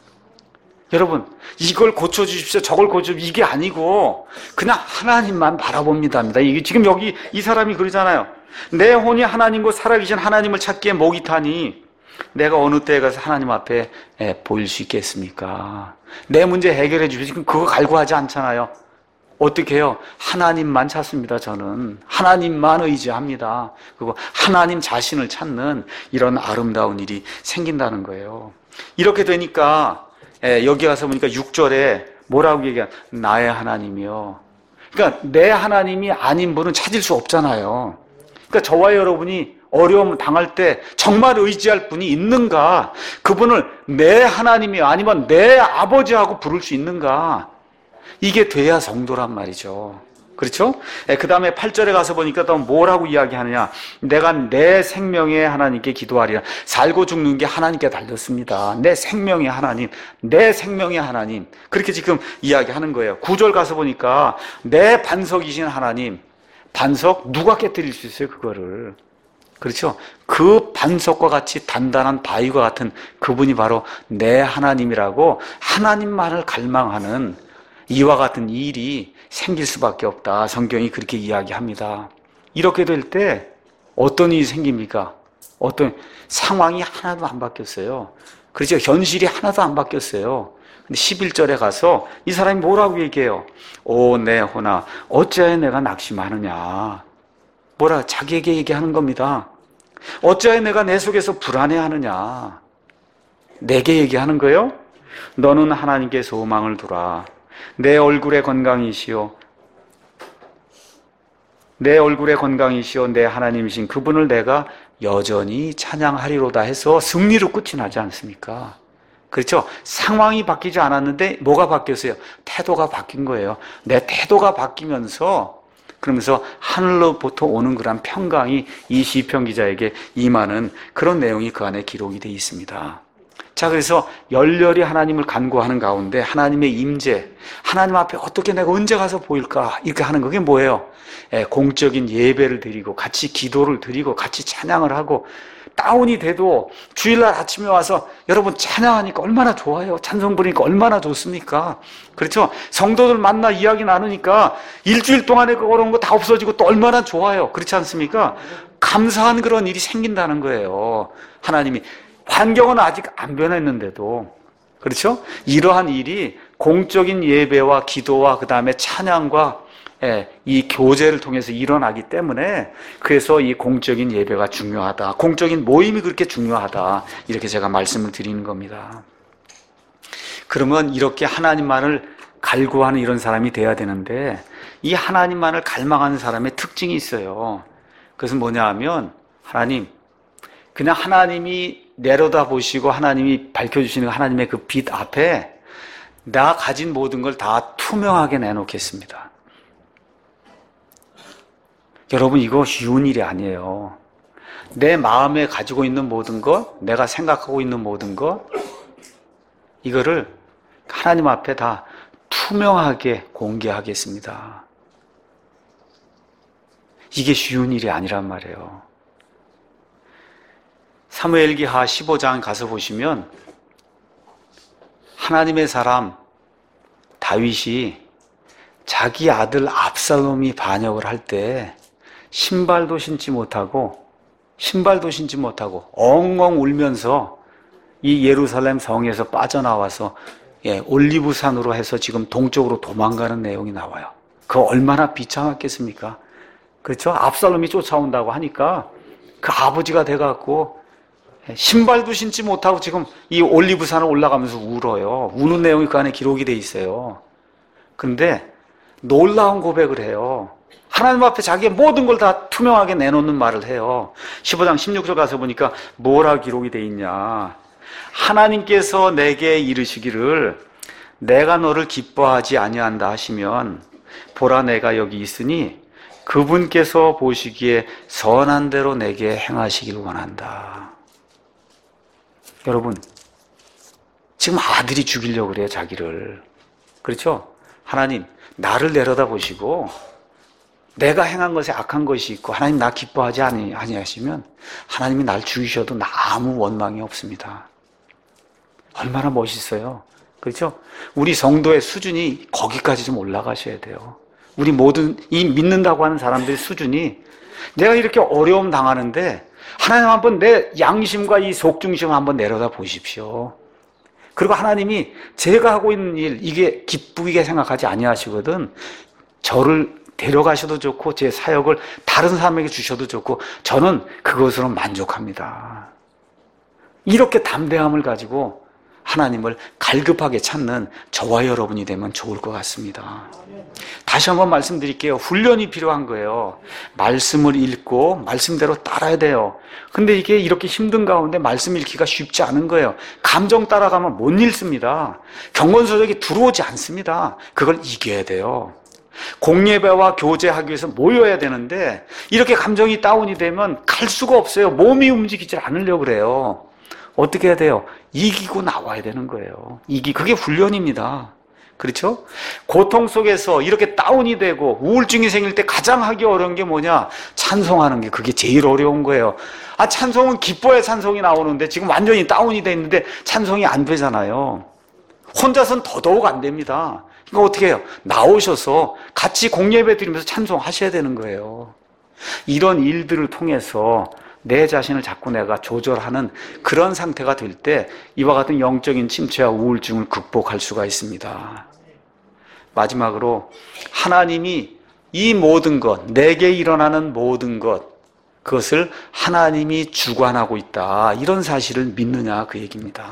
여러분, 이걸 고쳐주십시오, 저걸 고쳐주십시오, 이게 아니고 그냥 하나님만 바라봅니다. 이게 지금 여기 이 사람이 그러잖아요. 내 혼이 하나님과 살아계신 하나님을 찾기에 목이 타니 내가 어느 때에 가서 하나님 앞에 보일 수 있겠습니까? 내 문제 해결해 주십시오. 그거 갈구하지 않잖아요. 어떻게 해요? 하나님만 찾습니다. 저는 하나님만 의지합니다. 그리고 하나님 자신을 찾는 이런 아름다운 일이 생긴다는 거예요. 이렇게 되니까 여기 가서 보니까 육 절에 뭐라고 얘기하냐? 나의 하나님이요. 그러니까 내 하나님이 아닌 분은 찾을 수 없잖아요. 그러니까 저와 여러분이 어려움 당할 때 정말 의지할 분이 있는가? 그분을 내 하나님이요, 아니면 내 아버지하고 부를 수 있는가? 이게 돼야 성도란 말이죠. 그렇죠? 그 다음에 팔 절에 가서 보니까 또 뭐라고 이야기하느냐. 내가 내 생명에 하나님께 기도하리라. 살고 죽는 게 하나님께 달렸습니다. 내 생명의 하나님, 내 생명의 하나님. 그렇게 지금 이야기하는 거예요. 구 절 가서 보니까 내 반석이신 하나님. 반석 누가 깨뜨릴 수 있어요, 그거를. 그렇죠? 그 반석과 같이 단단한 바위와 같은 그분이 바로 내 하나님이라고 하나님만을 갈망하는 이와 같은 일이 생길 수밖에 없다. 성경이 그렇게 이야기합니다. 이렇게 될 때 어떤 일이 생깁니까? 어떤 상황이 하나도 안 바뀌었어요. 그렇죠? 현실이 하나도 안 바뀌었어요. 근데 십일 절에 가서 이 사람이 뭐라고 얘기해요? 오, 내 호나 어찌하여 내가 낙심하느냐. 뭐라 자기에게 얘기하는 겁니다. 어찌하여 내가 내 속에서 불안해하느냐. 내게 얘기하는 거예요? 너는 하나님께 소망을 두라. 내 얼굴의 건강이시오. 내 얼굴의 건강이시오. 내 하나님이신 그분을 내가 여전히 찬양하리로다 해서 승리로 끝이 나지 않습니까? 그렇죠? 상황이 바뀌지 않았는데 뭐가 바뀌었어요? 태도가 바뀐 거예요. 내 태도가 바뀌면서 그러면서 하늘로부터 오는 그런 평강이 이 시편 기자에게 임하는 그런 내용이 그 안에 기록이 되어 있습니다. 자, 그래서 열렬히 하나님을 간구하는 가운데 하나님의 임재, 하나님 앞에 어떻게 내가 언제 가서 보일까? 이렇게 하는 그게 뭐예요? 예, 공적인 예배를 드리고 같이 기도를 드리고 같이 찬양을 하고 다운이 돼도 주일날 아침에 와서 여러분 찬양하니까 얼마나 좋아요. 찬송 부르니까 얼마나 좋습니까? 그렇죠? 성도들 만나 이야기 나누니까 일주일 동안에 그런 거 다 없어지고 또 얼마나 좋아요. 그렇지 않습니까? 감사한 그런 일이 생긴다는 거예요. 하나님이 환경은 아직 안 변했는데도 그렇죠? 이러한 일이 공적인 예배와 기도와 그 다음에 찬양과 예, 이 교제를 통해서 일어나기 때문에 그래서 이 공적인 예배가 중요하다. 공적인 모임이 그렇게 중요하다. 이렇게 제가 말씀을 드리는 겁니다. 그러면 이렇게 하나님만을 갈구하는 이런 사람이 돼야 되는데 이 하나님만을 갈망하는 사람의 특징이 있어요. 그것은 뭐냐 하면 하나님, 그냥 하나님이 내려다 보시고 하나님이 밝혀주시는 하나님의 그 빛 앞에 나 가진 모든 걸 다 투명하게 내놓겠습니다. 여러분 이거 쉬운 일이 아니에요. 내 마음에 가지고 있는 모든 것, 내가 생각하고 있는 모든 것 이거를 하나님 앞에 다 투명하게 공개하겠습니다. 이게 쉬운 일이 아니란 말이에요. 사무엘기하 십오 장 가서 보시면 하나님의 사람 다윗이 자기 아들 압살롬이 반역을 할 때 신발도 신지 못하고 신발도 신지 못하고 엉엉 울면서 이 예루살렘 성에서 빠져나와서 예, 올리브산으로 해서 지금 동쪽으로 도망가는 내용이 나와요. 그 얼마나 비참했겠습니까? 그렇죠? 압살롬이 쫓아온다고 하니까 그 아버지가 돼갖고 신발도 신지 못하고 지금 이 올리브산을 올라가면서 울어요. 우는 내용이 그 안에 기록이 돼 있어요. 그런데 놀라운 고백을 해요. 하나님 앞에 자기의 모든 걸 다 투명하게 내놓는 말을 해요. 십오 장 십육 절 가서 보니까 뭐라 기록이 돼 있냐. 하나님께서 내게 이르시기를 내가 너를 기뻐하지 아니한다 하시면 보라 내가 여기 있으니 그분께서 보시기에 선한 대로 내게 행하시길 원한다. 여러분 지금 아들이 죽이려고 그래요. 자기를. 그렇죠? 하나님 나를 내려다 보시고 내가 행한 것에 악한 것이 있고 하나님 나 기뻐하지 아니하시면 하나님이 날 죽이셔도 나 아무 원망이 없습니다. 얼마나 멋있어요. 그렇죠? 우리 성도의 수준이 거기까지 좀 올라가셔야 돼요. 우리 모든 이 믿는다고 하는 사람들의 수준이 내가 이렇게 어려움 당하는데 하나님 한번 내 양심과 이 속중심 한번 내려다 보십시오. 그리고 하나님이 제가 하고 있는 일 이게 기쁘게 생각하지 아니하시거든. 저를 데려가셔도 좋고 제 사역을 다른 사람에게 주셔도 좋고 저는 그것으로 만족합니다. 이렇게 담대함을 가지고 하나님을 갈급하게 찾는 저와 여러분이 되면 좋을 것 같습니다. 다시 한번 말씀드릴게요. 훈련이 필요한 거예요. 말씀을 읽고 말씀대로 따라야 돼요. 근데 이게 이렇게 힘든 가운데 말씀 읽기가 쉽지 않은 거예요. 감정 따라가면 못 읽습니다. 경건서적이 들어오지 않습니다. 그걸 이겨야 돼요. 공예배와 교제하기 위해서 모여야 되는데 이렇게 감정이 다운이 되면 갈 수가 없어요. 몸이 움직이질 않으려고 그래요. 어떻게 해야 돼요? 이기고 나와야 되는 거예요. 이기 그게 훈련입니다. 그렇죠? 고통 속에서 이렇게 다운이 되고 우울증이 생길 때 가장 하기 어려운 게 뭐냐? 찬송하는 게 그게 제일 어려운 거예요. 아, 찬송은 기뻐야 찬송이 나오는데 지금 완전히 다운이 돼 있는데 찬송이 안 되잖아요. 혼자서는 더더욱 안 됩니다. 그러니까 어떻게 해요? 나오셔서 같이 공예배 드리면서 찬송하셔야 되는 거예요. 이런 일들을 통해서 내 자신을 자꾸 내가 조절하는 그런 상태가 될 때 이와 같은 영적인 침체와 우울증을 극복할 수가 있습니다. 마지막으로 하나님이 이 모든 것, 내게 일어나는 모든 것, 그것을 하나님이 주관하고 있다. 이런 사실을 믿느냐 그 얘기입니다.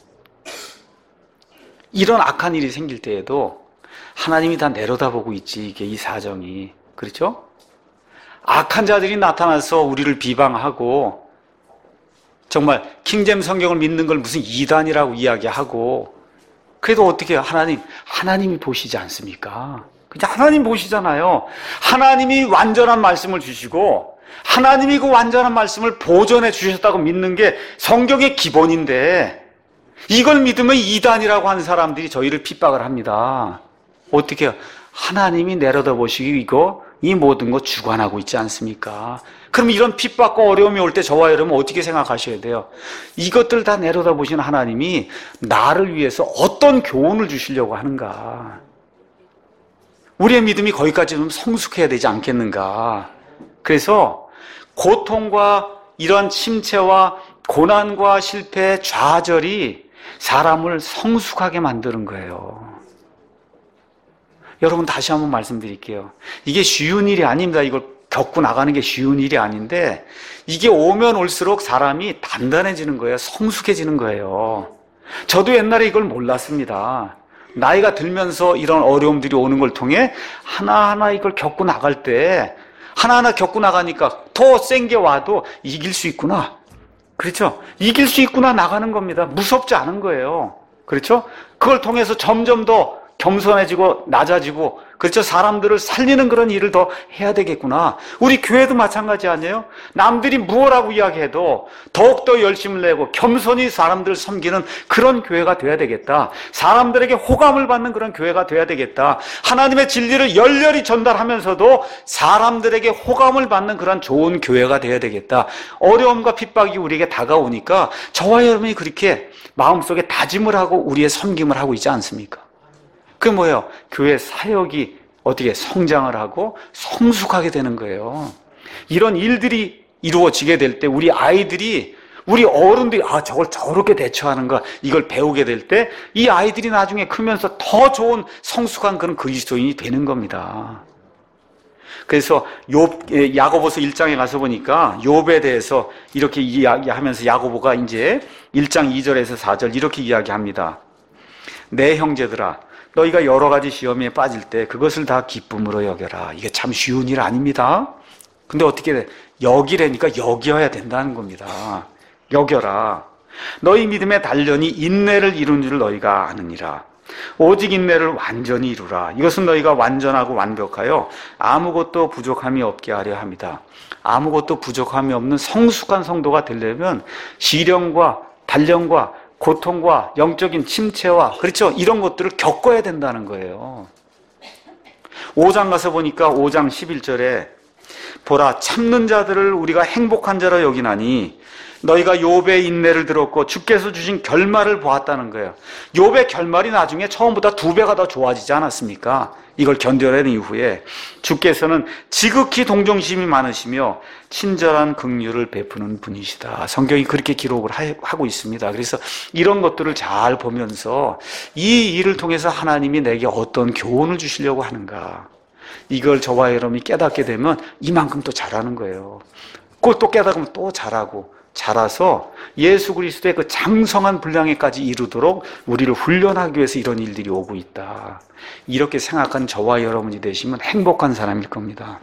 이런 악한 일이 생길 때에도 하나님이 다 내려다보고 있지, 이게 이 사정이. 그렇죠? 악한 자들이 나타나서 우리를 비방하고 정말 킹잼 성경을 믿는 걸 무슨 이단이라고 이야기하고 그래도 어떻게 해요? 하나님, 하나님이 보시지 않습니까? 그냥 하나님 보시잖아요. 하나님이 완전한 말씀을 주시고 하나님이 그 완전한 말씀을 보존해 주셨다고 믿는 게 성경의 기본인데 이걸 믿으면 이단이라고 하는 사람들이 저희를 핍박을 합니다. 어떻게 해요? 하나님이 내려다보시고 이 모든 것 주관하고 있지 않습니까? 그럼 이런 핍박과 어려움이 올 때 저와 여러분 어떻게 생각하셔야 돼요? 이것들 다 내려다보시는 하나님이 나를 위해서 어떤 교훈을 주시려고 하는가? 우리의 믿음이 거기까지 좀 성숙해야 되지 않겠는가? 그래서 고통과 이런 침체와 고난과 실패, 좌절이 사람을 성숙하게 만드는 거예요. 여러분 다시 한번 말씀드릴게요. 이게 쉬운 일이 아닙니다. 이걸 겪고 나가는 게 쉬운 일이 아닌데 이게 오면 올수록 사람이 단단해지는 거예요. 성숙해지는 거예요. 저도 옛날에 이걸 몰랐습니다. 나이가 들면서 이런 어려움들이 오는 걸 통해 하나하나 이걸 겪고 나갈 때 하나하나 겪고 나가니까 더 센 게 와도 이길 수 있구나. 그렇죠? 이길 수 있구나 나가는 겁니다. 무섭지 않은 거예요. 그렇죠? 그걸 통해서 점점 더 겸손해지고 낮아지고 그렇죠? 사람들을 살리는 그런 일을 더 해야 되겠구나. 우리 교회도 마찬가지 아니에요? 남들이 무엇라고 이야기해도 더욱더 열심을 내고 겸손히 사람들을 섬기는 그런 교회가 돼야 되겠다. 사람들에게 호감을 받는 그런 교회가 돼야 되겠다. 하나님의 진리를 열렬히 전달하면서도 사람들에게 호감을 받는 그런 좋은 교회가 돼야 되겠다. 어려움과 핍박이 우리에게 다가오니까 저와 여러분이 그렇게 마음속에 다짐을 하고 우리의 섬김을 하고 있지 않습니까? 그게 뭐예요? 교회 사역이 어떻게 성장을 하고 성숙하게 되는 거예요. 이런 일들이 이루어지게 될 때 우리 아이들이 우리 어른들이 아 저걸 저렇게 대처하는가 이걸 배우게 될 때 이 아이들이 나중에 크면서 더 좋은 성숙한 그런 그리스도인이 되는 겁니다. 그래서 욥 야고보서 일 장에 가서 보니까 욥에 대해서 이렇게 이야기하면서 야고보가 이제 일 장 이 절에서 사 절 이렇게 이야기합니다. 내 형제들아 너희가 여러 가지 시험에 빠질 때 그것을 다 기쁨으로 여겨라. 이게 참 쉬운 일 아닙니다. 근데 어떻게 돼? 여기라니까 여겨야 된다는 겁니다. 여겨라. 너희 믿음의 단련이 인내를 이룬 줄 너희가 아느니라. 오직 인내를 완전히 이루라. 이것은 너희가 완전하고 완벽하여 아무것도 부족함이 없게 하려 합니다. 아무것도 부족함이 없는 성숙한 성도가 되려면 시련과 단련과 고통과 영적인 침체와 그렇죠? 이런 것들을 겪어야 된다는 거예요. 오 장 가서 보니까 오 장 십일 절에 보라 참는 자들을 우리가 행복한 자로 여기나니 너희가 욥의 인내를 들었고 주께서 주신 결말을 보았다는 거예요. 욥의 결말이 나중에 처음보다 두 배가 더 좋아지지 않았습니까? 이걸 견뎌낸 이후에 주께서는 지극히 동정심이 많으시며 친절한 긍휼을 베푸는 분이시다. 성경이 그렇게 기록을 하고 있습니다. 그래서 이런 것들을 잘 보면서 이 일을 통해서 하나님이 내게 어떤 교훈을 주시려고 하는가, 이걸 저와 여러분이 깨닫게 되면 이만큼 또 잘하는 거예요. 그걸 또 깨닫으면 또 잘하고 자라서 예수 그리스도의 그 장성한 분량에까지 이르도록 우리를 훈련하기 위해서 이런 일들이 오고 있다. 이렇게 생각한 저와 여러분이 되시면 행복한 사람일 겁니다.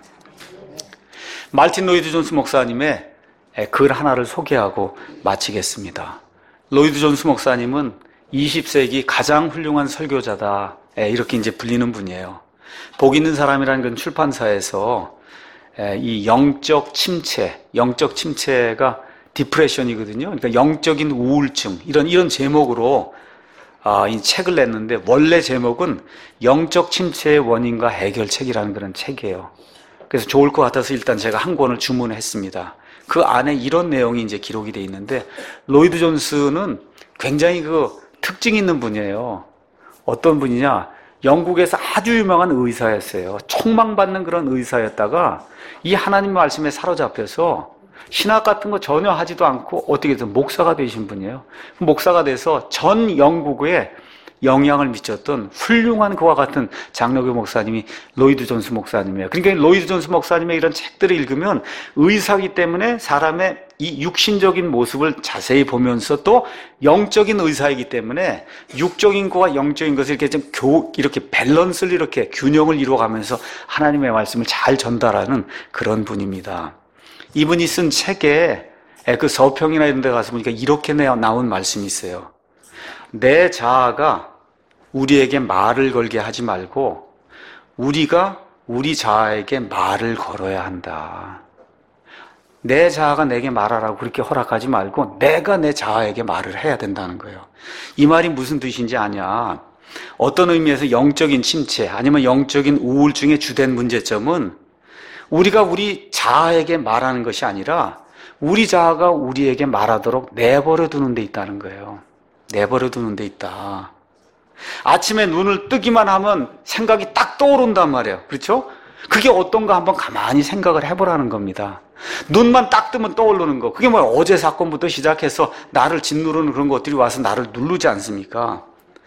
말틴 로이드 존스 목사님의 글 하나를 소개하고 마치겠습니다. 로이드 존스 목사님은 이십 세기 가장 훌륭한 설교자다, 이렇게 이제 불리는 분이에요. 복 있는 사람이라는 건 출판사에서 이 영적 침체, 영적 침체가 디프레션이거든요. 그러니까 영적인 우울증, 이런 이런 제목으로 아, 이 책을 냈는데, 원래 제목은 영적 침체의 원인과 해결책이라는 그런 책이에요. 그래서 좋을 것 같아서 일단 제가 한 권을 주문했습니다. 그 안에 이런 내용이 이제 기록이 되어 있는데, 로이드 존스는 굉장히 그 특징 있는 분이에요. 어떤 분이냐? 영국에서 아주 유명한 의사였어요. 촉망받는 그런 의사였다가 이 하나님 말씀에 사로잡혀서 신학 같은 거 전혀 하지도 않고 어떻게 해서 목사가 되신 분이에요. 목사가 돼서 전 영국에 영향을 미쳤던 훌륭한 그와 같은 장로교 목사님이 로이드 존스 목사님이에요. 그러니까 로이드 존스 목사님의 이런 책들을 읽으면 의사이기 때문에 사람의 이 육신적인 모습을 자세히 보면서 또 영적인 의사이기 때문에 육적인 것과 영적인 것을 이렇게 좀 교, 이렇게 밸런스를 이렇게 균형을 이루어가면서 하나님의 말씀을 잘 전달하는 그런 분입니다. 이분이 쓴 책에 그 서평이나 이런 데 가서 보니까 이렇게 나온 말씀이 있어요. 내 자아가 우리에게 말을 걸게 하지 말고 우리가 우리 자아에게 말을 걸어야 한다. 내 자아가 내게 말하라고 그렇게 허락하지 말고 내가 내 자아에게 말을 해야 된다는 거예요. 이 말이 무슨 뜻인지 아냐? 어떤 의미에서 영적인 침체 아니면 영적인 우울증의 주된 문제점은 우리가 우리 자아에게 말하는 것이 아니라 우리 자아가 우리에게 말하도록 내버려 두는 데 있다는 거예요. 내버려 두는 데 있다. 아침에 눈을 뜨기만 하면 생각이 딱 떠오른단 말이에요. 그렇죠? 그게 어떤가 한번 가만히 생각을 해보라는 겁니다. 눈만 딱 뜨면 떠오르는 거. 그게 뭐 어제 사건부터 시작해서 나를 짓누르는 그런 것들이 와서 나를 누르지 않습니까?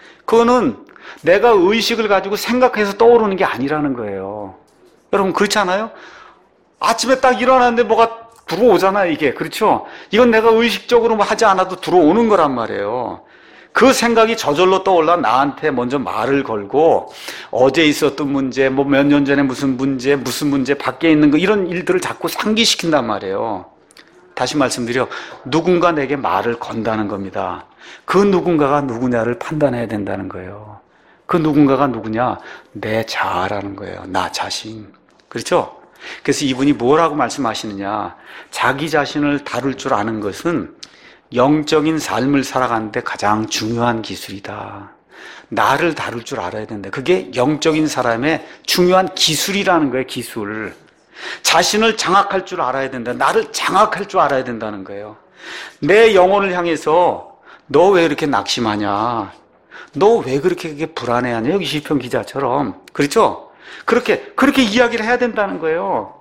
그거는 내가 의식을 가지고 생각해서 떠오르는 게 아니라는 거예요. 여러분 그렇지 않아요? 아침에 딱 일어났는데 뭐가 들어오잖아요, 이게. 그렇죠? 이건 내가 의식적으로 뭐 하지 않아도 들어오는 거란 말이에요. 그 생각이 저절로 떠올라 나한테 먼저 말을 걸고 어제 있었던 문제, 뭐 몇 년 전에 무슨 문제, 무슨 문제, 밖에 있는 거 이런 일들을 자꾸 상기시킨단 말이에요. 다시 말씀드려, 누군가 내게 말을 건다는 겁니다. 그 누군가가 누구냐를 판단해야 된다는 거예요. 그 누군가가 누구냐? 내 자아라는 거예요. 나 자신. 그렇죠? 그래서 이분이 뭐라고 말씀하시느냐? 자기 자신을 다룰 줄 아는 것은 영적인 삶을 살아가는데 가장 중요한 기술이다. 나를 다룰 줄 알아야 된다. 그게 영적인 사람의 중요한 기술이라는 거예요, 기술. 자신을 장악할 줄 알아야 된다. 나를 장악할 줄 알아야 된다는 거예요. 내 영혼을 향해서 너 왜 이렇게 낙심하냐? 너 왜 그렇게 그게 불안해하냐? 여기 시편 기자처럼. 그렇죠? 그렇게, 그렇게 이야기를 해야 된다는 거예요.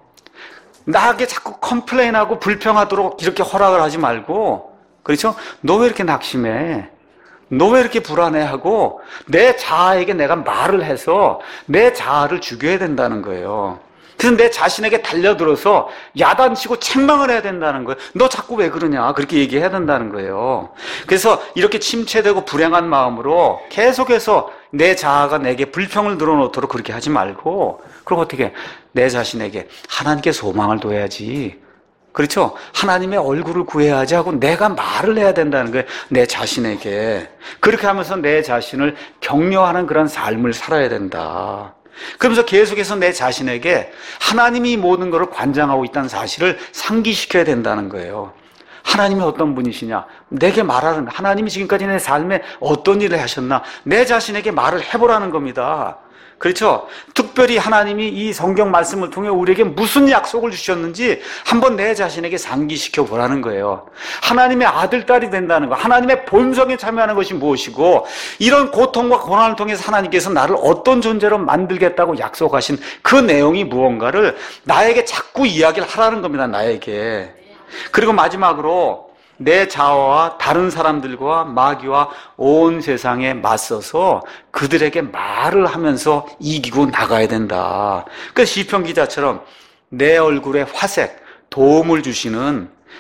나에게 자꾸 컴플레인하고 불평하도록 이렇게 허락을 하지 말고, 그렇죠? 너 왜 이렇게 낙심해? 너 왜 이렇게 불안해하고 내 자아에게 내가 말을 해서 내 자아를 죽여야 된다는 거예요. 그래서 내 자신에게 달려들어서 야단치고 책망을 해야 된다는 거예요. 너 자꾸 왜 그러냐? 그렇게 얘기해야 된다는 거예요. 그래서 이렇게 침체되고 불행한 마음으로 계속해서 내 자아가 내게 불평을 늘어놓도록 그렇게 하지 말고, 그리고 어떻게 내 자신에게 하나님께 소망을 둬야지. 그렇죠? 하나님의 얼굴을 구해야지 하고 내가 말을 해야 된다는 거예요. 내 자신에게. 그렇게 하면서 내 자신을 격려하는 그런 삶을 살아야 된다. 그러면서 계속해서 내 자신에게 하나님이 모든 것을 관장하고 있다는 사실을 상기시켜야 된다는 거예요. 하나님이 어떤 분이시냐? 내게 말하는, 하나님이 지금까지 내 삶에 어떤 일을 하셨나? 내 자신에게 말을 해보라는 겁니다. 그렇죠? 특별히 하나님이 이 성경 말씀을 통해 우리에게 무슨 약속을 주셨는지 한번 내 자신에게 상기시켜 보라는 거예요. 하나님의 아들, 딸이 된다는 거, 하나님의 본성에 참여하는 것이 무엇이고, 이런 고통과 고난을 통해서 하나님께서 나를 어떤 존재로 만들겠다고 약속하신 그 내용이 무언가를 나에게 자꾸 이야기를 하라는 겁니다, 나에게. 그리고 마지막으로 내 자아와 다른 사람들과 마귀와 온 세상에 맞서서 그들에게 말을 하면서 이기고 나가야 된다. 그 시편 기자처럼 내 얼굴에 화색, 도움을 주시는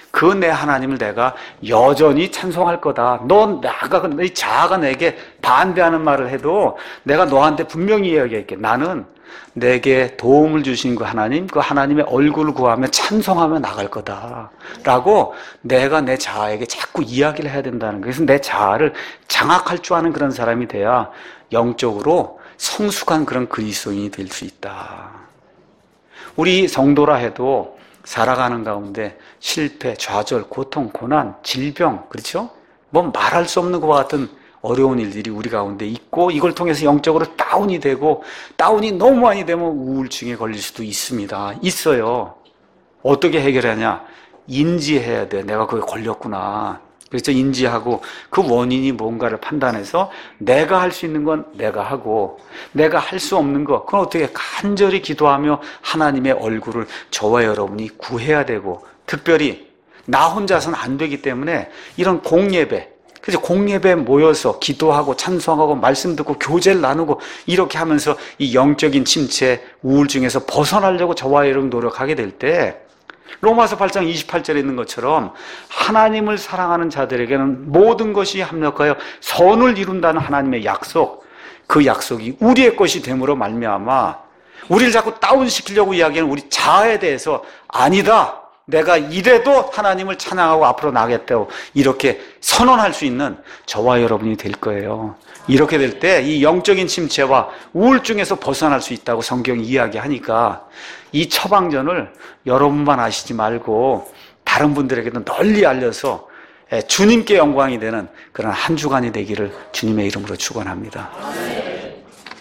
그 내 하나님을 내가 여전히 찬송할 거다. 너 나가 네 자아가 내게 반대하는 말을 해도 내가 너한테 분명히 이야기할게. 나는 내게 도움을 주신 그 하나님, 그 하나님의 얼굴을 구하며 찬송하며 나갈 거다 라고 내가 내 자아에게 자꾸 이야기를 해야 된다는 거예요. 그래서 내 자아를 장악할 줄 아는 그런 사람이 돼야 영적으로 성숙한 그런 그리스도인이 될 수 있다. 우리 성도라 해도 살아가는 가운데 실패, 좌절, 고통, 고난, 질병, 그렇죠? 뭐 말할 수 없는 것과 같은 어려운 일들이 우리 가운데 있고, 이걸 통해서 영적으로 다운이 되고, 다운이 너무 많이 되면 우울증에 걸릴 수도 있습니다. 있어요. 어떻게 해결하냐? 인지해야 돼. 내가 거기에 걸렸구나. 그래서 인지하고 그 원인이 뭔가를 판단해서 내가 할 수 있는 건 내가 하고, 내가 할 수 없는 거, 그건 어떻게 간절히 기도하며 하나님의 얼굴을 저와 여러분이 구해야 되고, 특별히 나 혼자서는 안 되기 때문에 이런 공예배, 그래서 공예배에 모여서 기도하고 찬송하고 말씀 듣고 교제를 나누고 이렇게 하면서 이 영적인 침체, 우울증에서 벗어나려고 저와 여러분 노력하게 될 때, 로마서 팔 장 이십팔 절에 있는 것처럼 하나님을 사랑하는 자들에게는 모든 것이 합력하여 선을 이룬다는 하나님의 약속, 그 약속이 우리의 것이 됨으로 말미암아 우리를 자꾸 다운시키려고 이야기하는 우리 자아에 대해서 아니다, 내가 이래도 하나님을 찬양하고 앞으로 나가겠다고 이렇게 선언할 수 있는 저와 여러분이 될 거예요. 이렇게 될 때 이 영적인 침체와 우울증에서 벗어날 수 있다고 성경이 이야기하니까 이 처방전을 여러분만 아시지 말고 다른 분들에게도 널리 알려서 주님께 영광이 되는 그런 한 주간이 되기를 주님의 이름으로 축원합니다.